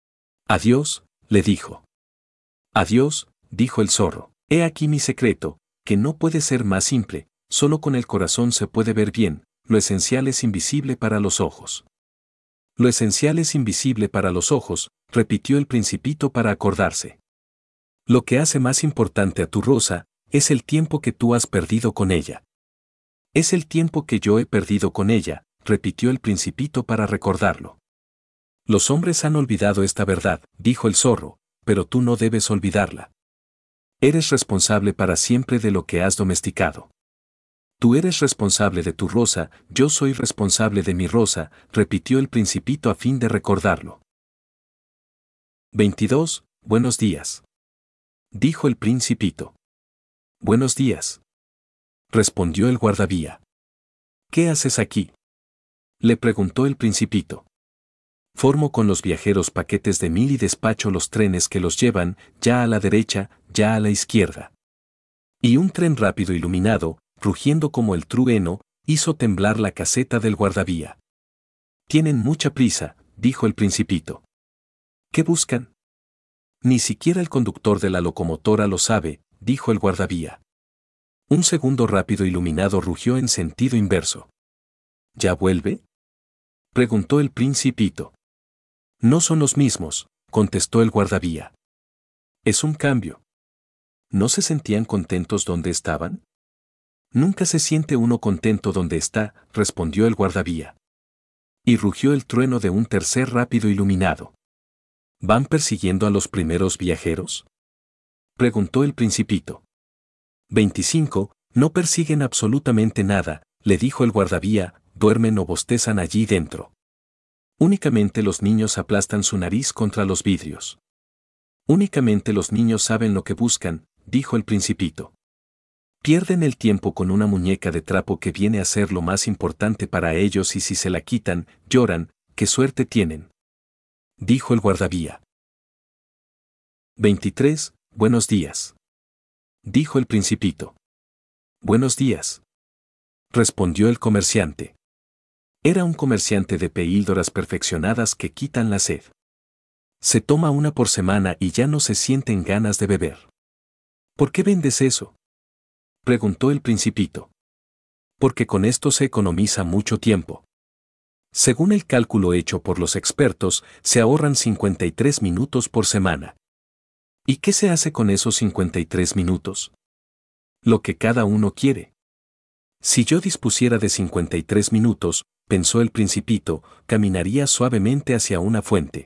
Adiós, le dijo. Adiós, dijo el zorro, he aquí mi secreto, que no puede ser más simple, solo con el corazón se puede ver bien, lo esencial es invisible para los ojos. Lo esencial es invisible para los ojos, repitió el Principito para acordarse. Lo que hace más importante a tu rosa, es el tiempo que tú has perdido con ella. Es el tiempo que yo he perdido con ella, repitió el Principito para recordarlo. Los hombres han olvidado esta verdad, dijo el zorro, pero tú no debes olvidarla. Eres responsable para siempre de lo que has domesticado. Tú eres responsable de tu rosa, yo soy responsable de mi rosa, repitió el Principito a fin de recordarlo. 22. Buenos días. Dijo el Principito. Buenos días. Respondió el guardavía. ¿Qué haces aquí? Le preguntó el Principito. Formo con los viajeros paquetes de 1000 y despacho los trenes que los llevan, ya a la derecha, ya a la izquierda. Y un tren rápido iluminado, rugiendo como el trueno, hizo temblar la caseta del guardavía. Tienen mucha prisa, dijo el Principito. ¿Qué buscan? Ni siquiera el conductor de la locomotora lo sabe, dijo el guardavía. Un segundo rápido iluminado rugió en sentido inverso. ¿Ya vuelve? Preguntó el Principito. No son los mismos, contestó el guardavía. Es un cambio. ¿No se sentían contentos donde estaban? Nunca se siente uno contento donde está, respondió el guardavía. Y rugió el trueno de un tercer rápido iluminado. ¿Van persiguiendo a los primeros viajeros? Preguntó el Principito. 25. No persiguen absolutamente nada, le dijo el guardavía, duermen o bostezan allí dentro. Únicamente los niños aplastan su nariz contra los vidrios. Únicamente los niños saben lo que buscan, dijo el Principito. Pierden el tiempo con una muñeca de trapo que viene a ser lo más importante para ellos y si se la quitan, lloran, ¿qué suerte tienen? Dijo el guardavía. 23. Buenos días. Dijo el Principito. Buenos días. Respondió el comerciante. Era un comerciante de píldoras perfeccionadas que quitan la sed. Se toma una por semana y ya no se sienten ganas de beber. ¿Por qué vendes eso? Preguntó el Principito. Porque con esto se economiza mucho tiempo. Según el cálculo hecho por los expertos, se ahorran 53 minutos por semana. ¿Y qué se hace con esos 53 minutos? Lo que cada uno quiere. Si yo dispusiera de 53 minutos, pensó el principito, caminaría suavemente hacia una fuente.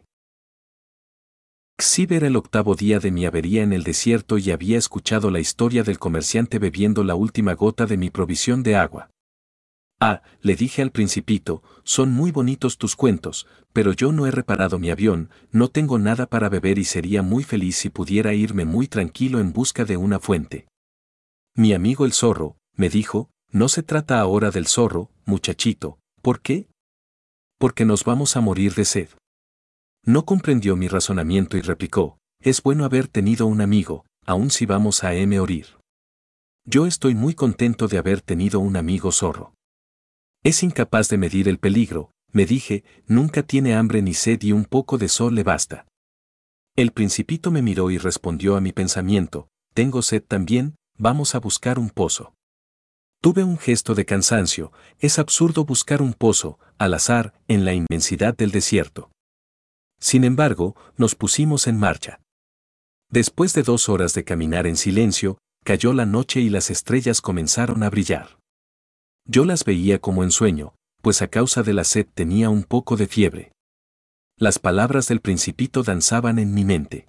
Xib era el 8º día de mi avería en el desierto y había escuchado la historia del comerciante bebiendo la última gota de mi provisión de agua. Ah, le dije al principito, son muy bonitos tus cuentos, pero yo no he reparado mi avión, no tengo nada para beber y sería muy feliz si pudiera irme muy tranquilo en busca de una fuente. Mi amigo el zorro, me dijo, no se trata ahora del zorro, muchachito, ¿por qué? Porque nos vamos a morir de sed. No comprendió mi razonamiento y replicó, es bueno haber tenido un amigo, aun si vamos a morir. Yo estoy muy contento de haber tenido un amigo zorro. Es incapaz de medir el peligro, me dije, nunca tiene hambre ni sed y un poco de sol le basta. El principito me miró y respondió a mi pensamiento, tengo sed también, vamos a buscar un pozo. Tuve un gesto de cansancio, es absurdo buscar un pozo, al azar, en la inmensidad del desierto. Sin embargo, nos pusimos en marcha. Después de 2 horas de caminar en silencio, cayó la noche y las estrellas comenzaron a brillar. Yo las veía como en sueño, pues a causa de la sed tenía un poco de fiebre. Las palabras del principito danzaban en mi mente.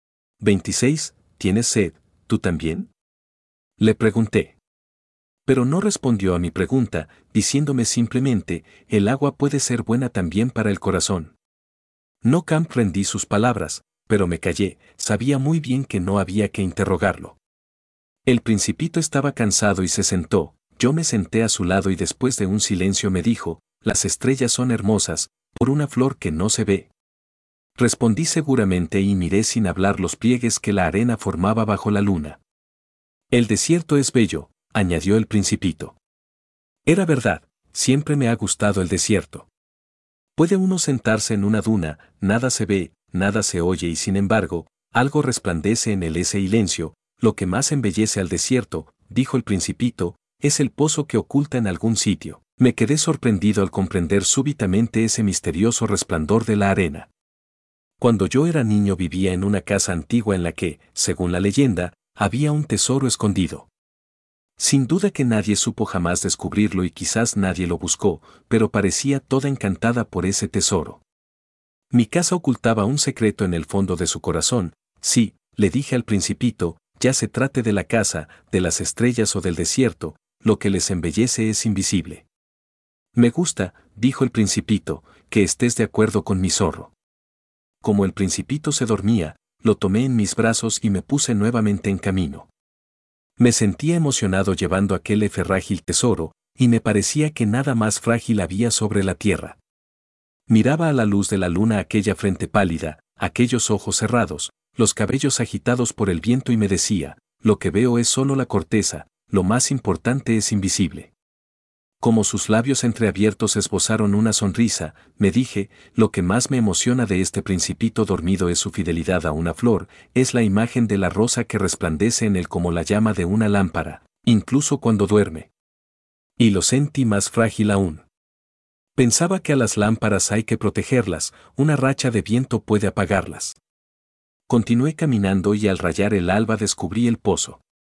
26. ¿Tienes sed, tú también? Le pregunté. Pero no respondió a mi pregunta, diciéndome simplemente, el agua puede ser buena también para el corazón. No comprendí sus palabras, pero me callé, sabía muy bien que no había que interrogarlo. El principito estaba cansado y se sentó, yo me senté a su lado y después de un silencio me dijo, las estrellas son hermosas, por una flor que no se ve. Respondí seguramente y miré sin hablar los pliegues que la arena formaba bajo la luna. El desierto es bello, añadió el principito. Era verdad, siempre me ha gustado el desierto. Puede uno sentarse en una duna, nada se ve, nada se oye y sin embargo, algo resplandece en el silencio, lo que más embellece al desierto, dijo el principito, es el pozo que oculta en algún sitio. Me quedé sorprendido al comprender súbitamente ese misterioso resplandor de la arena. Cuando yo era niño vivía en una casa antigua en la que, según la leyenda, había un tesoro escondido. Sin duda que nadie supo jamás descubrirlo y quizás nadie lo buscó, pero parecía toda encantada por ese tesoro. Mi casa ocultaba un secreto en el fondo de su corazón, sí, le dije al principito, ya se trate de la casa, de las estrellas o del desierto, lo que les embellece es invisible. Me gusta, dijo el principito, que estés de acuerdo con mi zorro. Como el principito se dormía, lo tomé en mis brazos y me puse nuevamente en camino. Me sentía emocionado llevando aquel frágil tesoro, y me parecía que nada más frágil había sobre la tierra. Miraba a la luz de la luna aquella frente pálida, aquellos ojos cerrados, los cabellos agitados por el viento y me decía, lo que veo es solo la corteza, lo más importante es invisible. Como sus labios entreabiertos esbozaron una sonrisa, me dije, lo que más me emociona de este principito dormido es su fidelidad a una flor, es la imagen de la rosa que resplandece en él como la llama de una lámpara, incluso cuando duerme. Y lo sentí más frágil aún. Pensaba que a las lámparas hay que protegerlas, una racha de viento puede apagarlas. Continué caminando y al rayar el alba descubrí el pozo.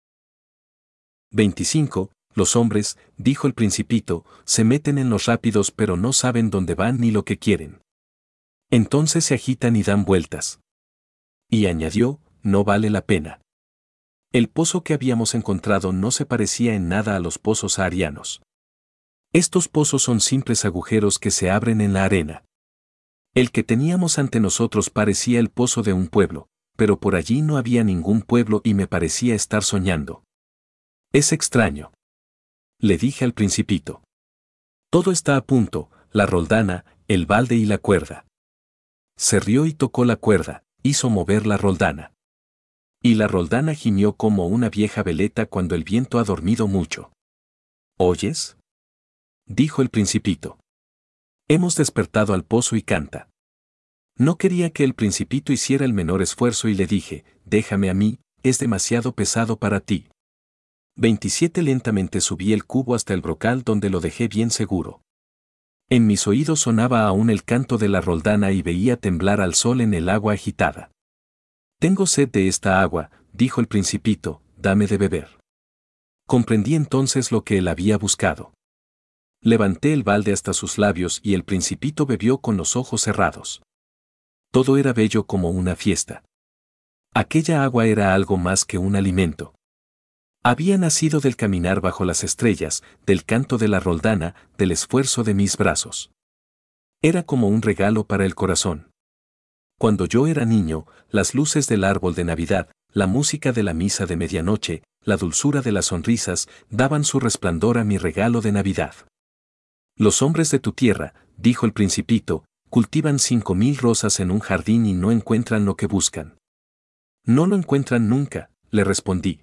25. Los hombres, dijo el principito, se meten en los rápidos pero no saben dónde van ni lo que quieren. Entonces se agitan y dan vueltas. Y añadió, no vale la pena. El pozo que habíamos encontrado no se parecía en nada a los pozos saharianos. Estos pozos son simples agujeros que se abren en la arena. El que teníamos ante nosotros parecía el pozo de un pueblo, pero por allí no había ningún pueblo y me parecía estar soñando. Es extraño. Le dije al principito. Todo está a punto, la roldana, el balde y la cuerda. Se rió y tocó la cuerda, hizo mover la roldana. Y la roldana gimió como una vieja veleta cuando el viento ha dormido mucho. ¿Oyes? Dijo el principito. Hemos despertado al pozo y canta. No quería que el principito hiciera el menor esfuerzo y le dije, déjame a mí, es demasiado pesado para ti. 27. Lentamente subí el cubo hasta el brocal donde lo dejé bien seguro. En mis oídos sonaba aún el canto de la roldana y veía temblar al sol en el agua agitada. Tengo sed de esta agua, dijo el principito, dame de beber. Comprendí entonces lo que él había buscado. Levanté el balde hasta sus labios y el principito bebió con los ojos cerrados. Todo era bello como una fiesta. Aquella agua era algo más que un alimento. Había nacido del caminar bajo las estrellas, del canto de la roldana, del esfuerzo de mis brazos. Era como un regalo para el corazón. Cuando yo era niño, las luces del árbol de Navidad, la música de la misa de medianoche, la dulzura de las sonrisas, daban su resplandor a mi regalo de Navidad. Los hombres de tu tierra, dijo el principito, cultivan 5000 rosas en un jardín y no encuentran lo que buscan. No lo encuentran nunca, le respondí.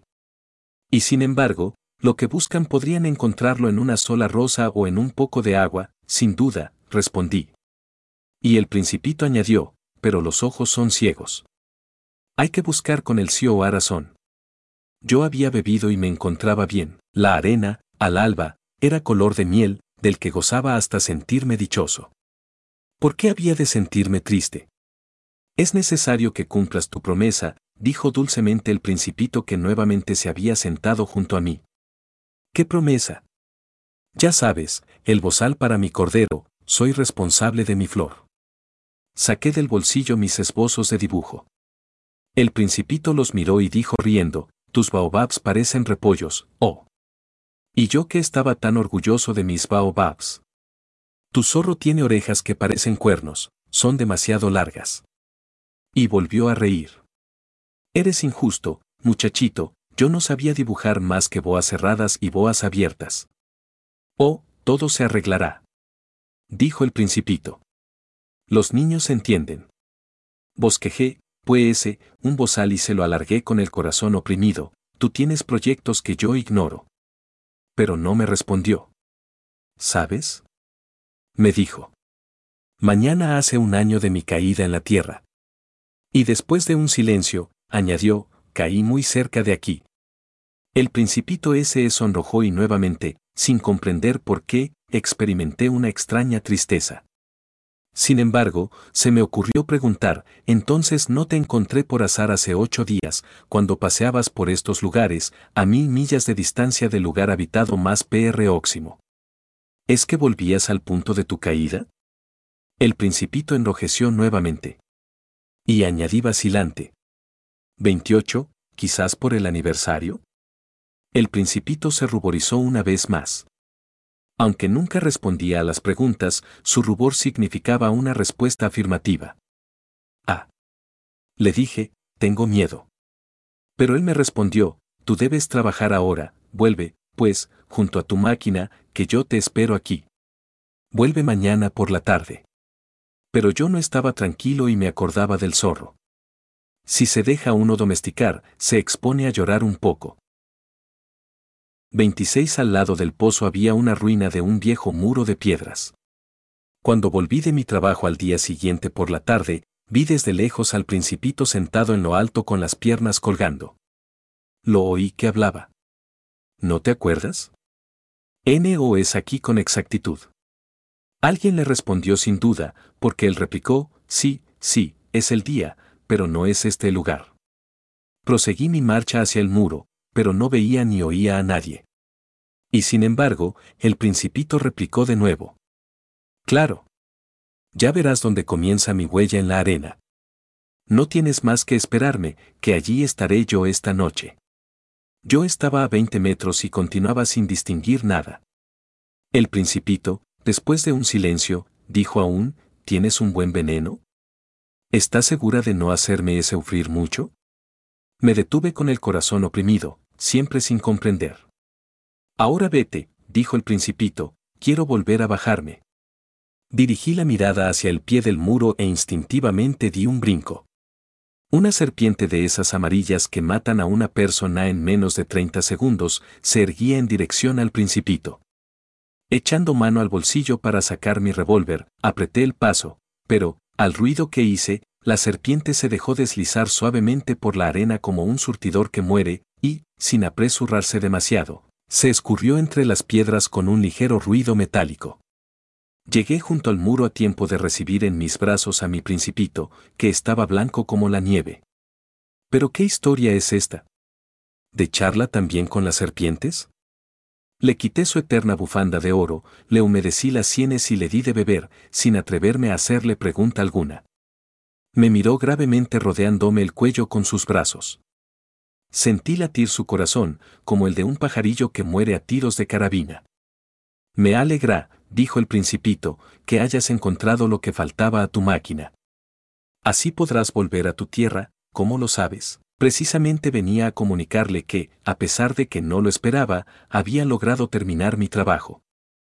Y sin embargo, lo que buscan podrían encontrarlo en una sola rosa o en un poco de agua, sin duda, respondí. Y el principito añadió, pero los ojos son ciegos. Hay que buscar con el sí o a razón. Yo había bebido y me encontraba bien. La arena, al alba, era color de miel, del que gozaba hasta sentirme dichoso. ¿Por qué había de sentirme triste? Es necesario que cumplas tu promesa, dijo dulcemente el principito que nuevamente se había sentado junto a mí. ¿Qué promesa? Ya sabes, el bozal para mi cordero, soy responsable de mi flor. Saqué del bolsillo mis esbozos de dibujo. El principito los miró y dijo riendo, tus baobabs parecen repollos, oh. Y yo que estaba tan orgulloso de mis baobabs. Tu zorro tiene orejas que parecen cuernos, son demasiado largas. Y volvió a reír. Eres injusto, muchachito, yo no sabía dibujar más que boas cerradas y boas abiertas. Oh, todo se arreglará. Dijo el principito. Los niños entienden. Bosquejé, pues un bozal y se lo alargué con el corazón oprimido, tú tienes proyectos que yo ignoro. Pero no me respondió. ¿Sabes? Me dijo. Mañana hace un año de mi caída en la tierra. Y después de un silencio, añadió, caí muy cerca de aquí. El principito ese sonrojó y nuevamente, sin comprender por qué, experimenté una extraña tristeza. Sin embargo, se me ocurrió preguntar, entonces no te encontré por azar hace 8 días, cuando paseabas por estos lugares, a 1000 millas de distancia del lugar habitado más próximo. ¿Es que volvías al punto de tu caída? El principito enrojeció nuevamente. Y añadí vacilante. 28, quizás por el aniversario. El principito se ruborizó una vez más. Aunque nunca respondía a las preguntas, su rubor significaba una respuesta afirmativa. Ah. Le dije, tengo miedo. Pero él me respondió, tú debes trabajar ahora, vuelve, pues, junto a tu máquina, que yo te espero aquí. Vuelve mañana por la tarde. Pero yo no estaba tranquilo y me acordaba del zorro. Si se deja uno domesticar, se expone a llorar un poco. 26 Al lado del pozo había una ruina de un viejo muro de piedras. Cuando volví de mi trabajo al día siguiente por la tarde, vi desde lejos al principito sentado en lo alto con las piernas colgando. Lo oí que hablaba. ¿No te acuerdas? ¿No es aquí con exactitud? Alguien le respondió sin duda, porque él replicó, sí, sí, es el día, pero no es este el lugar. Proseguí mi marcha hacia el muro, pero no veía ni oía a nadie. Y sin embargo, el principito replicó de nuevo. Claro. Ya verás dónde comienza mi huella en la arena. No tienes más que esperarme, que allí estaré yo esta noche. Yo estaba a 20 metros y continuaba sin distinguir nada. El principito, después de un silencio, dijo aún, ¿tienes un buen veneno? ¿Estás segura de no hacerme sufrir mucho? Me detuve con el corazón oprimido, siempre sin comprender. Ahora vete, dijo el principito, quiero volver a bajarme. Dirigí la mirada hacia el pie del muro e instintivamente di un brinco. Una serpiente de esas amarillas que matan a una persona en menos de 30 segundos se erguía en dirección al principito. Echando mano al bolsillo para sacar mi revólver, apreté el paso, pero, al ruido que hice, la serpiente se dejó deslizar suavemente por la arena como un surtidor que muere, y, sin apresurarse demasiado, se escurrió entre las piedras con un ligero ruido metálico. Llegué junto al muro a tiempo de recibir en mis brazos a mi principito, que estaba blanco como la nieve. ¿Pero qué historia es esta? ¿De charla también con las serpientes? Le quité su eterna bufanda de oro, le humedecí las sienes y le di de beber, sin atreverme a hacerle pregunta alguna. Me miró gravemente rodeándome el cuello con sus brazos. Sentí latir su corazón, como el de un pajarillo que muere a tiros de carabina. Me alegra, dijo el principito, que hayas encontrado lo que faltaba a tu máquina. Así podrás volver a tu tierra, ¿cómo lo sabes? Precisamente venía a comunicarle que, a pesar de que no lo esperaba, había logrado terminar mi trabajo.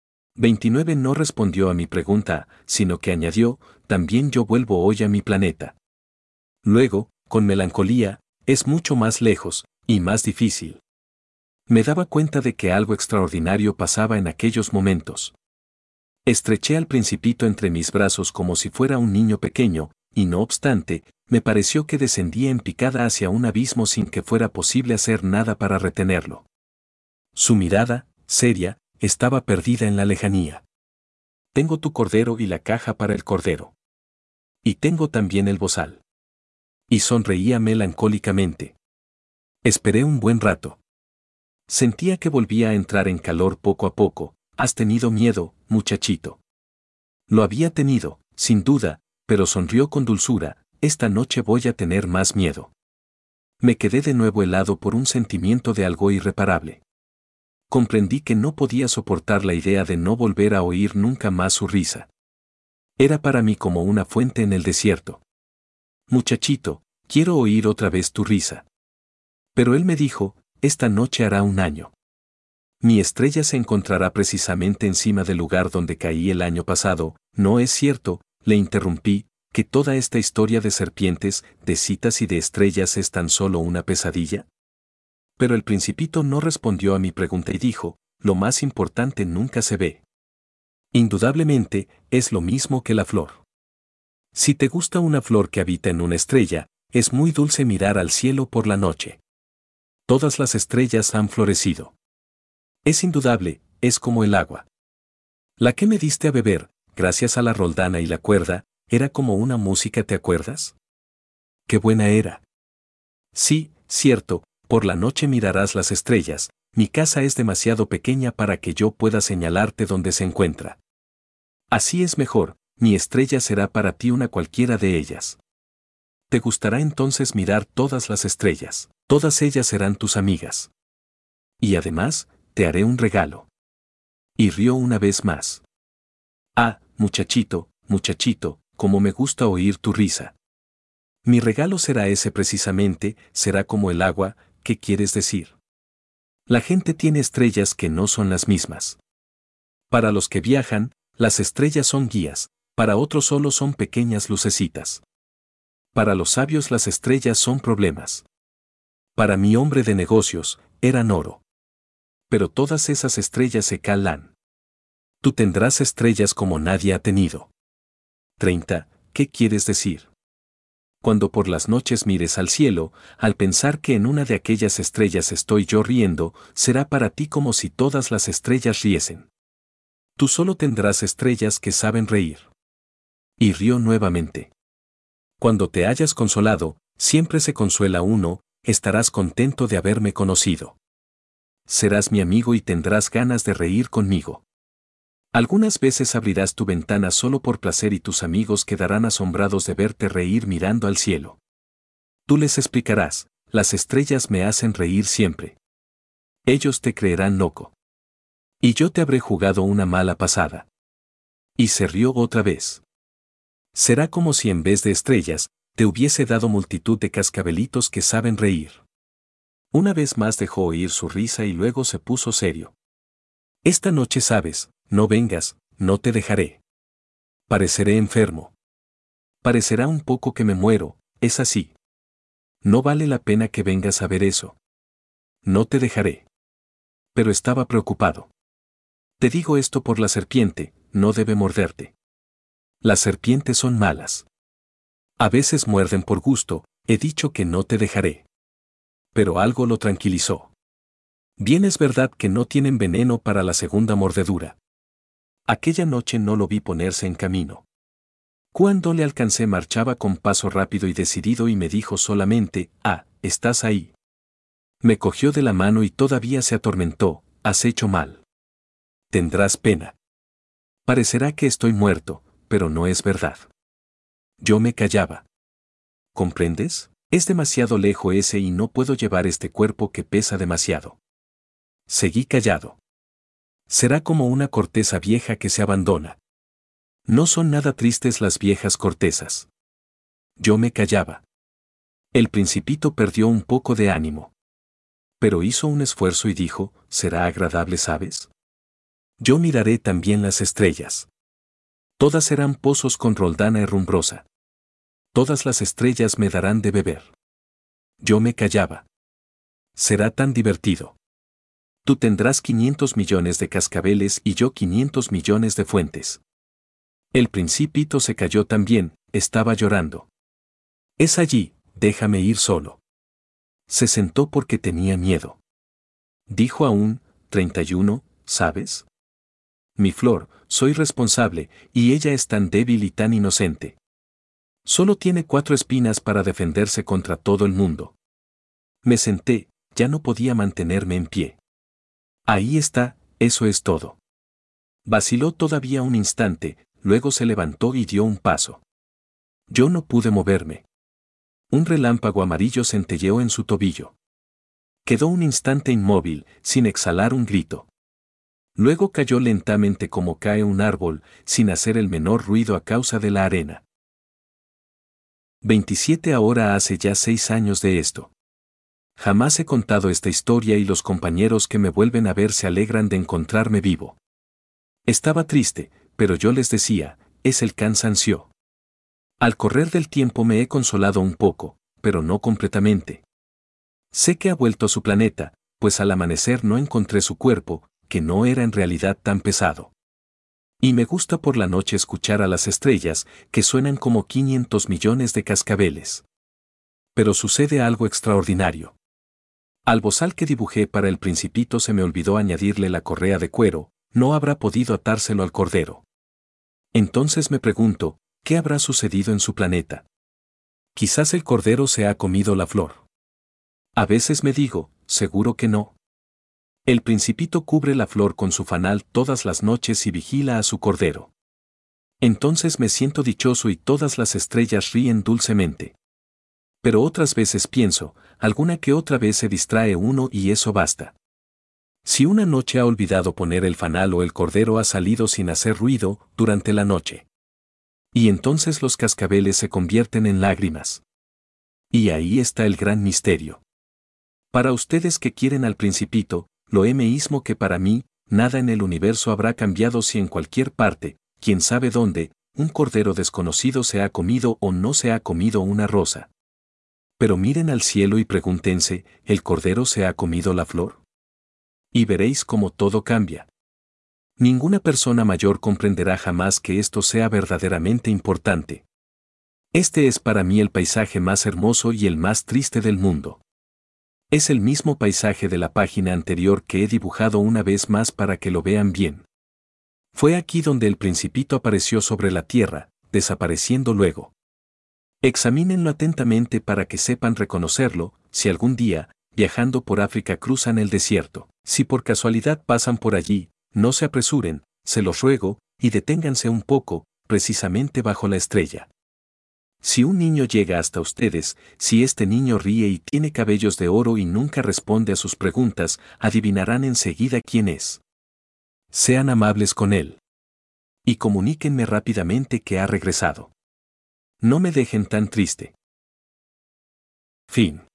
29 no respondió a mi pregunta, sino que añadió, también yo vuelvo hoy a mi planeta. Luego, con melancolía, es mucho más lejos, y más difícil. Me daba cuenta de que algo extraordinario pasaba en aquellos momentos. Estreché al principito entre mis brazos como si fuera un niño pequeño, y no obstante, me pareció que descendía en picada hacia un abismo sin que fuera posible hacer nada para retenerlo. Su mirada, seria, estaba perdida en la lejanía. Tengo tu cordero y la caja para el cordero. Y tengo también el bozal. Y sonreía melancólicamente. Esperé un buen rato. Sentía que volvía a entrar en calor poco a poco. ¿Has tenido miedo, muchachito? Lo había tenido, sin duda, pero sonrió con dulzura. Esta noche voy a tener más miedo. Me quedé de nuevo helado por un sentimiento de algo irreparable. Comprendí que no podía soportar la idea de no volver a oír nunca más su risa. Era para mí como una fuente en el desierto. Muchachito, quiero oír otra vez tu risa. Pero él me dijo, esta noche hará un año. Mi estrella se encontrará precisamente encima del lugar donde caí el año pasado. No es cierto, le interrumpí, que toda esta historia de serpientes, de citas y de estrellas es tan solo una pesadilla. Pero el principito no respondió a mi pregunta y dijo, lo más importante nunca se ve. Indudablemente, es lo mismo que la flor. Si te gusta una flor que habita en una estrella, es muy dulce mirar al cielo por la noche. Todas las estrellas han florecido. Es indudable, es como el agua. La que me diste a beber, gracias a la roldana y la cuerda, era como una música, ¿te acuerdas? ¡Qué buena era! Sí, cierto, por la noche mirarás las estrellas, mi casa es demasiado pequeña para que yo pueda señalarte dónde se encuentra. Así es mejor, mi estrella será para ti una cualquiera de ellas. Te gustará entonces mirar todas las estrellas, todas ellas serán tus amigas. Y además, te haré un regalo. Y rió una vez más. Ah, muchachito, muchachito, cómo me gusta oír tu risa. Mi regalo será ese precisamente, será como el agua, ¿qué quieres decir? La gente tiene estrellas que no son las mismas. Para los que viajan, las estrellas son guías, para otros solo son pequeñas lucecitas. Para los sabios las estrellas son problemas. Para mi hombre de negocios, eran oro. Pero todas esas estrellas se calan. Tú tendrás estrellas como nadie ha tenido. 30. ¿Qué quieres decir? Cuando por las noches mires al cielo, al pensar que en una de aquellas estrellas estoy yo riendo, será para ti como si todas las estrellas riesen. Tú solo tendrás estrellas que saben reír. Y rió nuevamente. Cuando te hayas consolado, siempre se consuela uno, estarás contento de haberme conocido. Serás mi amigo y tendrás ganas de reír conmigo. Algunas veces abrirás tu ventana solo por placer y tus amigos quedarán asombrados de verte reír mirando al cielo. Tú les explicarás, las estrellas me hacen reír siempre. Ellos te creerán loco. Y yo te habré jugado una mala pasada. Y se rió otra vez. Será como si en vez de estrellas, te hubiese dado multitud de cascabelitos que saben reír. Una vez más dejó oír su risa y luego se puso serio. Esta noche sabes, no vengas, no te dejaré. Pareceré enfermo. Parecerá un poco que me muero, es así. No vale la pena que vengas a ver eso. No te dejaré. Pero estaba preocupado. Te digo esto por la serpiente, no debe morderte. Las serpientes son malas. A veces muerden por gusto, he dicho que no te dejaré. Pero algo lo tranquilizó. Bien es verdad que no tienen veneno para la segunda mordedura. Aquella noche no lo vi ponerse en camino. Cuando le alcancé marchaba con paso rápido y decidido y me dijo solamente, ah, estás ahí. Me cogió de la mano y todavía se atormentó, has hecho mal. Tendrás pena. Parecerá que estoy muerto, pero no es verdad. Yo me callaba. ¿Comprendes? Es demasiado lejos ese y no puedo llevar este cuerpo que pesa demasiado. Seguí callado. Será como una corteza vieja que se abandona. No son nada tristes las viejas cortezas. Yo me callaba. El principito perdió un poco de ánimo. Pero hizo un esfuerzo y dijo, ¿será agradable, sabes? Yo miraré también las estrellas. Todas serán pozos con roldana herrumbrosa. Todas las estrellas me darán de beber. Yo me callaba. Será tan divertido. Tú tendrás 500 millones de cascabeles y yo 500 millones de fuentes. El principito se cayó también, estaba llorando. Es allí, déjame ir solo. Se sentó porque tenía miedo. Dijo aún, 31, ¿sabes? Mi flor, soy responsable, y ella es tan débil y tan inocente. Solo tiene 4 espinas para defenderse contra todo el mundo. Me senté, ya no podía mantenerme en pie. Ahí está, eso es todo. Vaciló todavía un instante, luego se levantó y dio un paso. Yo no pude moverme. Un relámpago amarillo centelleó en su tobillo. Quedó un instante inmóvil, sin exhalar un grito. Luego cayó lentamente como cae un árbol, sin hacer el menor ruido a causa de la arena. 27 ahora hace ya 6 años de esto. Jamás he contado esta historia y los compañeros que me vuelven a ver se alegran de encontrarme vivo. Estaba triste, pero yo les decía, es el cansancio. Al correr del tiempo me he consolado un poco, pero no completamente. Sé que ha vuelto a su planeta, pues al amanecer no encontré su cuerpo, que no era en realidad tan pesado. Y me gusta por la noche escuchar a las estrellas, que suenan como 500 millones de cascabeles. Pero sucede algo extraordinario. Al bozal que dibujé para el principito se me olvidó añadirle la correa de cuero, no habrá podido atárselo al cordero. Entonces me pregunto, ¿qué habrá sucedido en su planeta? Quizás el cordero se ha comido la flor. A veces me digo, seguro que no. El principito cubre la flor con su fanal todas las noches y vigila a su cordero. Entonces me siento dichoso y todas las estrellas ríen dulcemente. Pero otras veces pienso, alguna que otra vez se distrae uno y eso basta. Si una noche ha olvidado poner el fanal o el cordero ha salido sin hacer ruido durante la noche. Y entonces los cascabeles se convierten en lágrimas. Y ahí está el gran misterio. Para ustedes que quieren al principito, lo mismo que para mí, nada en el universo habrá cambiado si en cualquier parte, quién sabe dónde, un cordero desconocido se ha comido o no se ha comido una rosa. Pero miren al cielo y pregúntense, ¿el cordero se ha comido la flor? Y veréis cómo todo cambia. Ninguna persona mayor comprenderá jamás que esto sea verdaderamente importante. Este es para mí el paisaje más hermoso y el más triste del mundo. Es el mismo paisaje de la página anterior que he dibujado una vez más para que lo vean bien. Fue aquí donde el principito apareció sobre la tierra, desapareciendo luego. Examínenlo atentamente para que sepan reconocerlo, si algún día, viajando por África cruzan el desierto. Si por casualidad pasan por allí, no se apresuren, se los ruego, y deténganse un poco, precisamente bajo la estrella. Si un niño llega hasta ustedes, si este niño ríe y tiene cabellos de oro y nunca responde a sus preguntas, adivinarán enseguida quién es. Sean amables con él. Y comuníquenme rápidamente que ha regresado. No me dejen tan triste. Fin.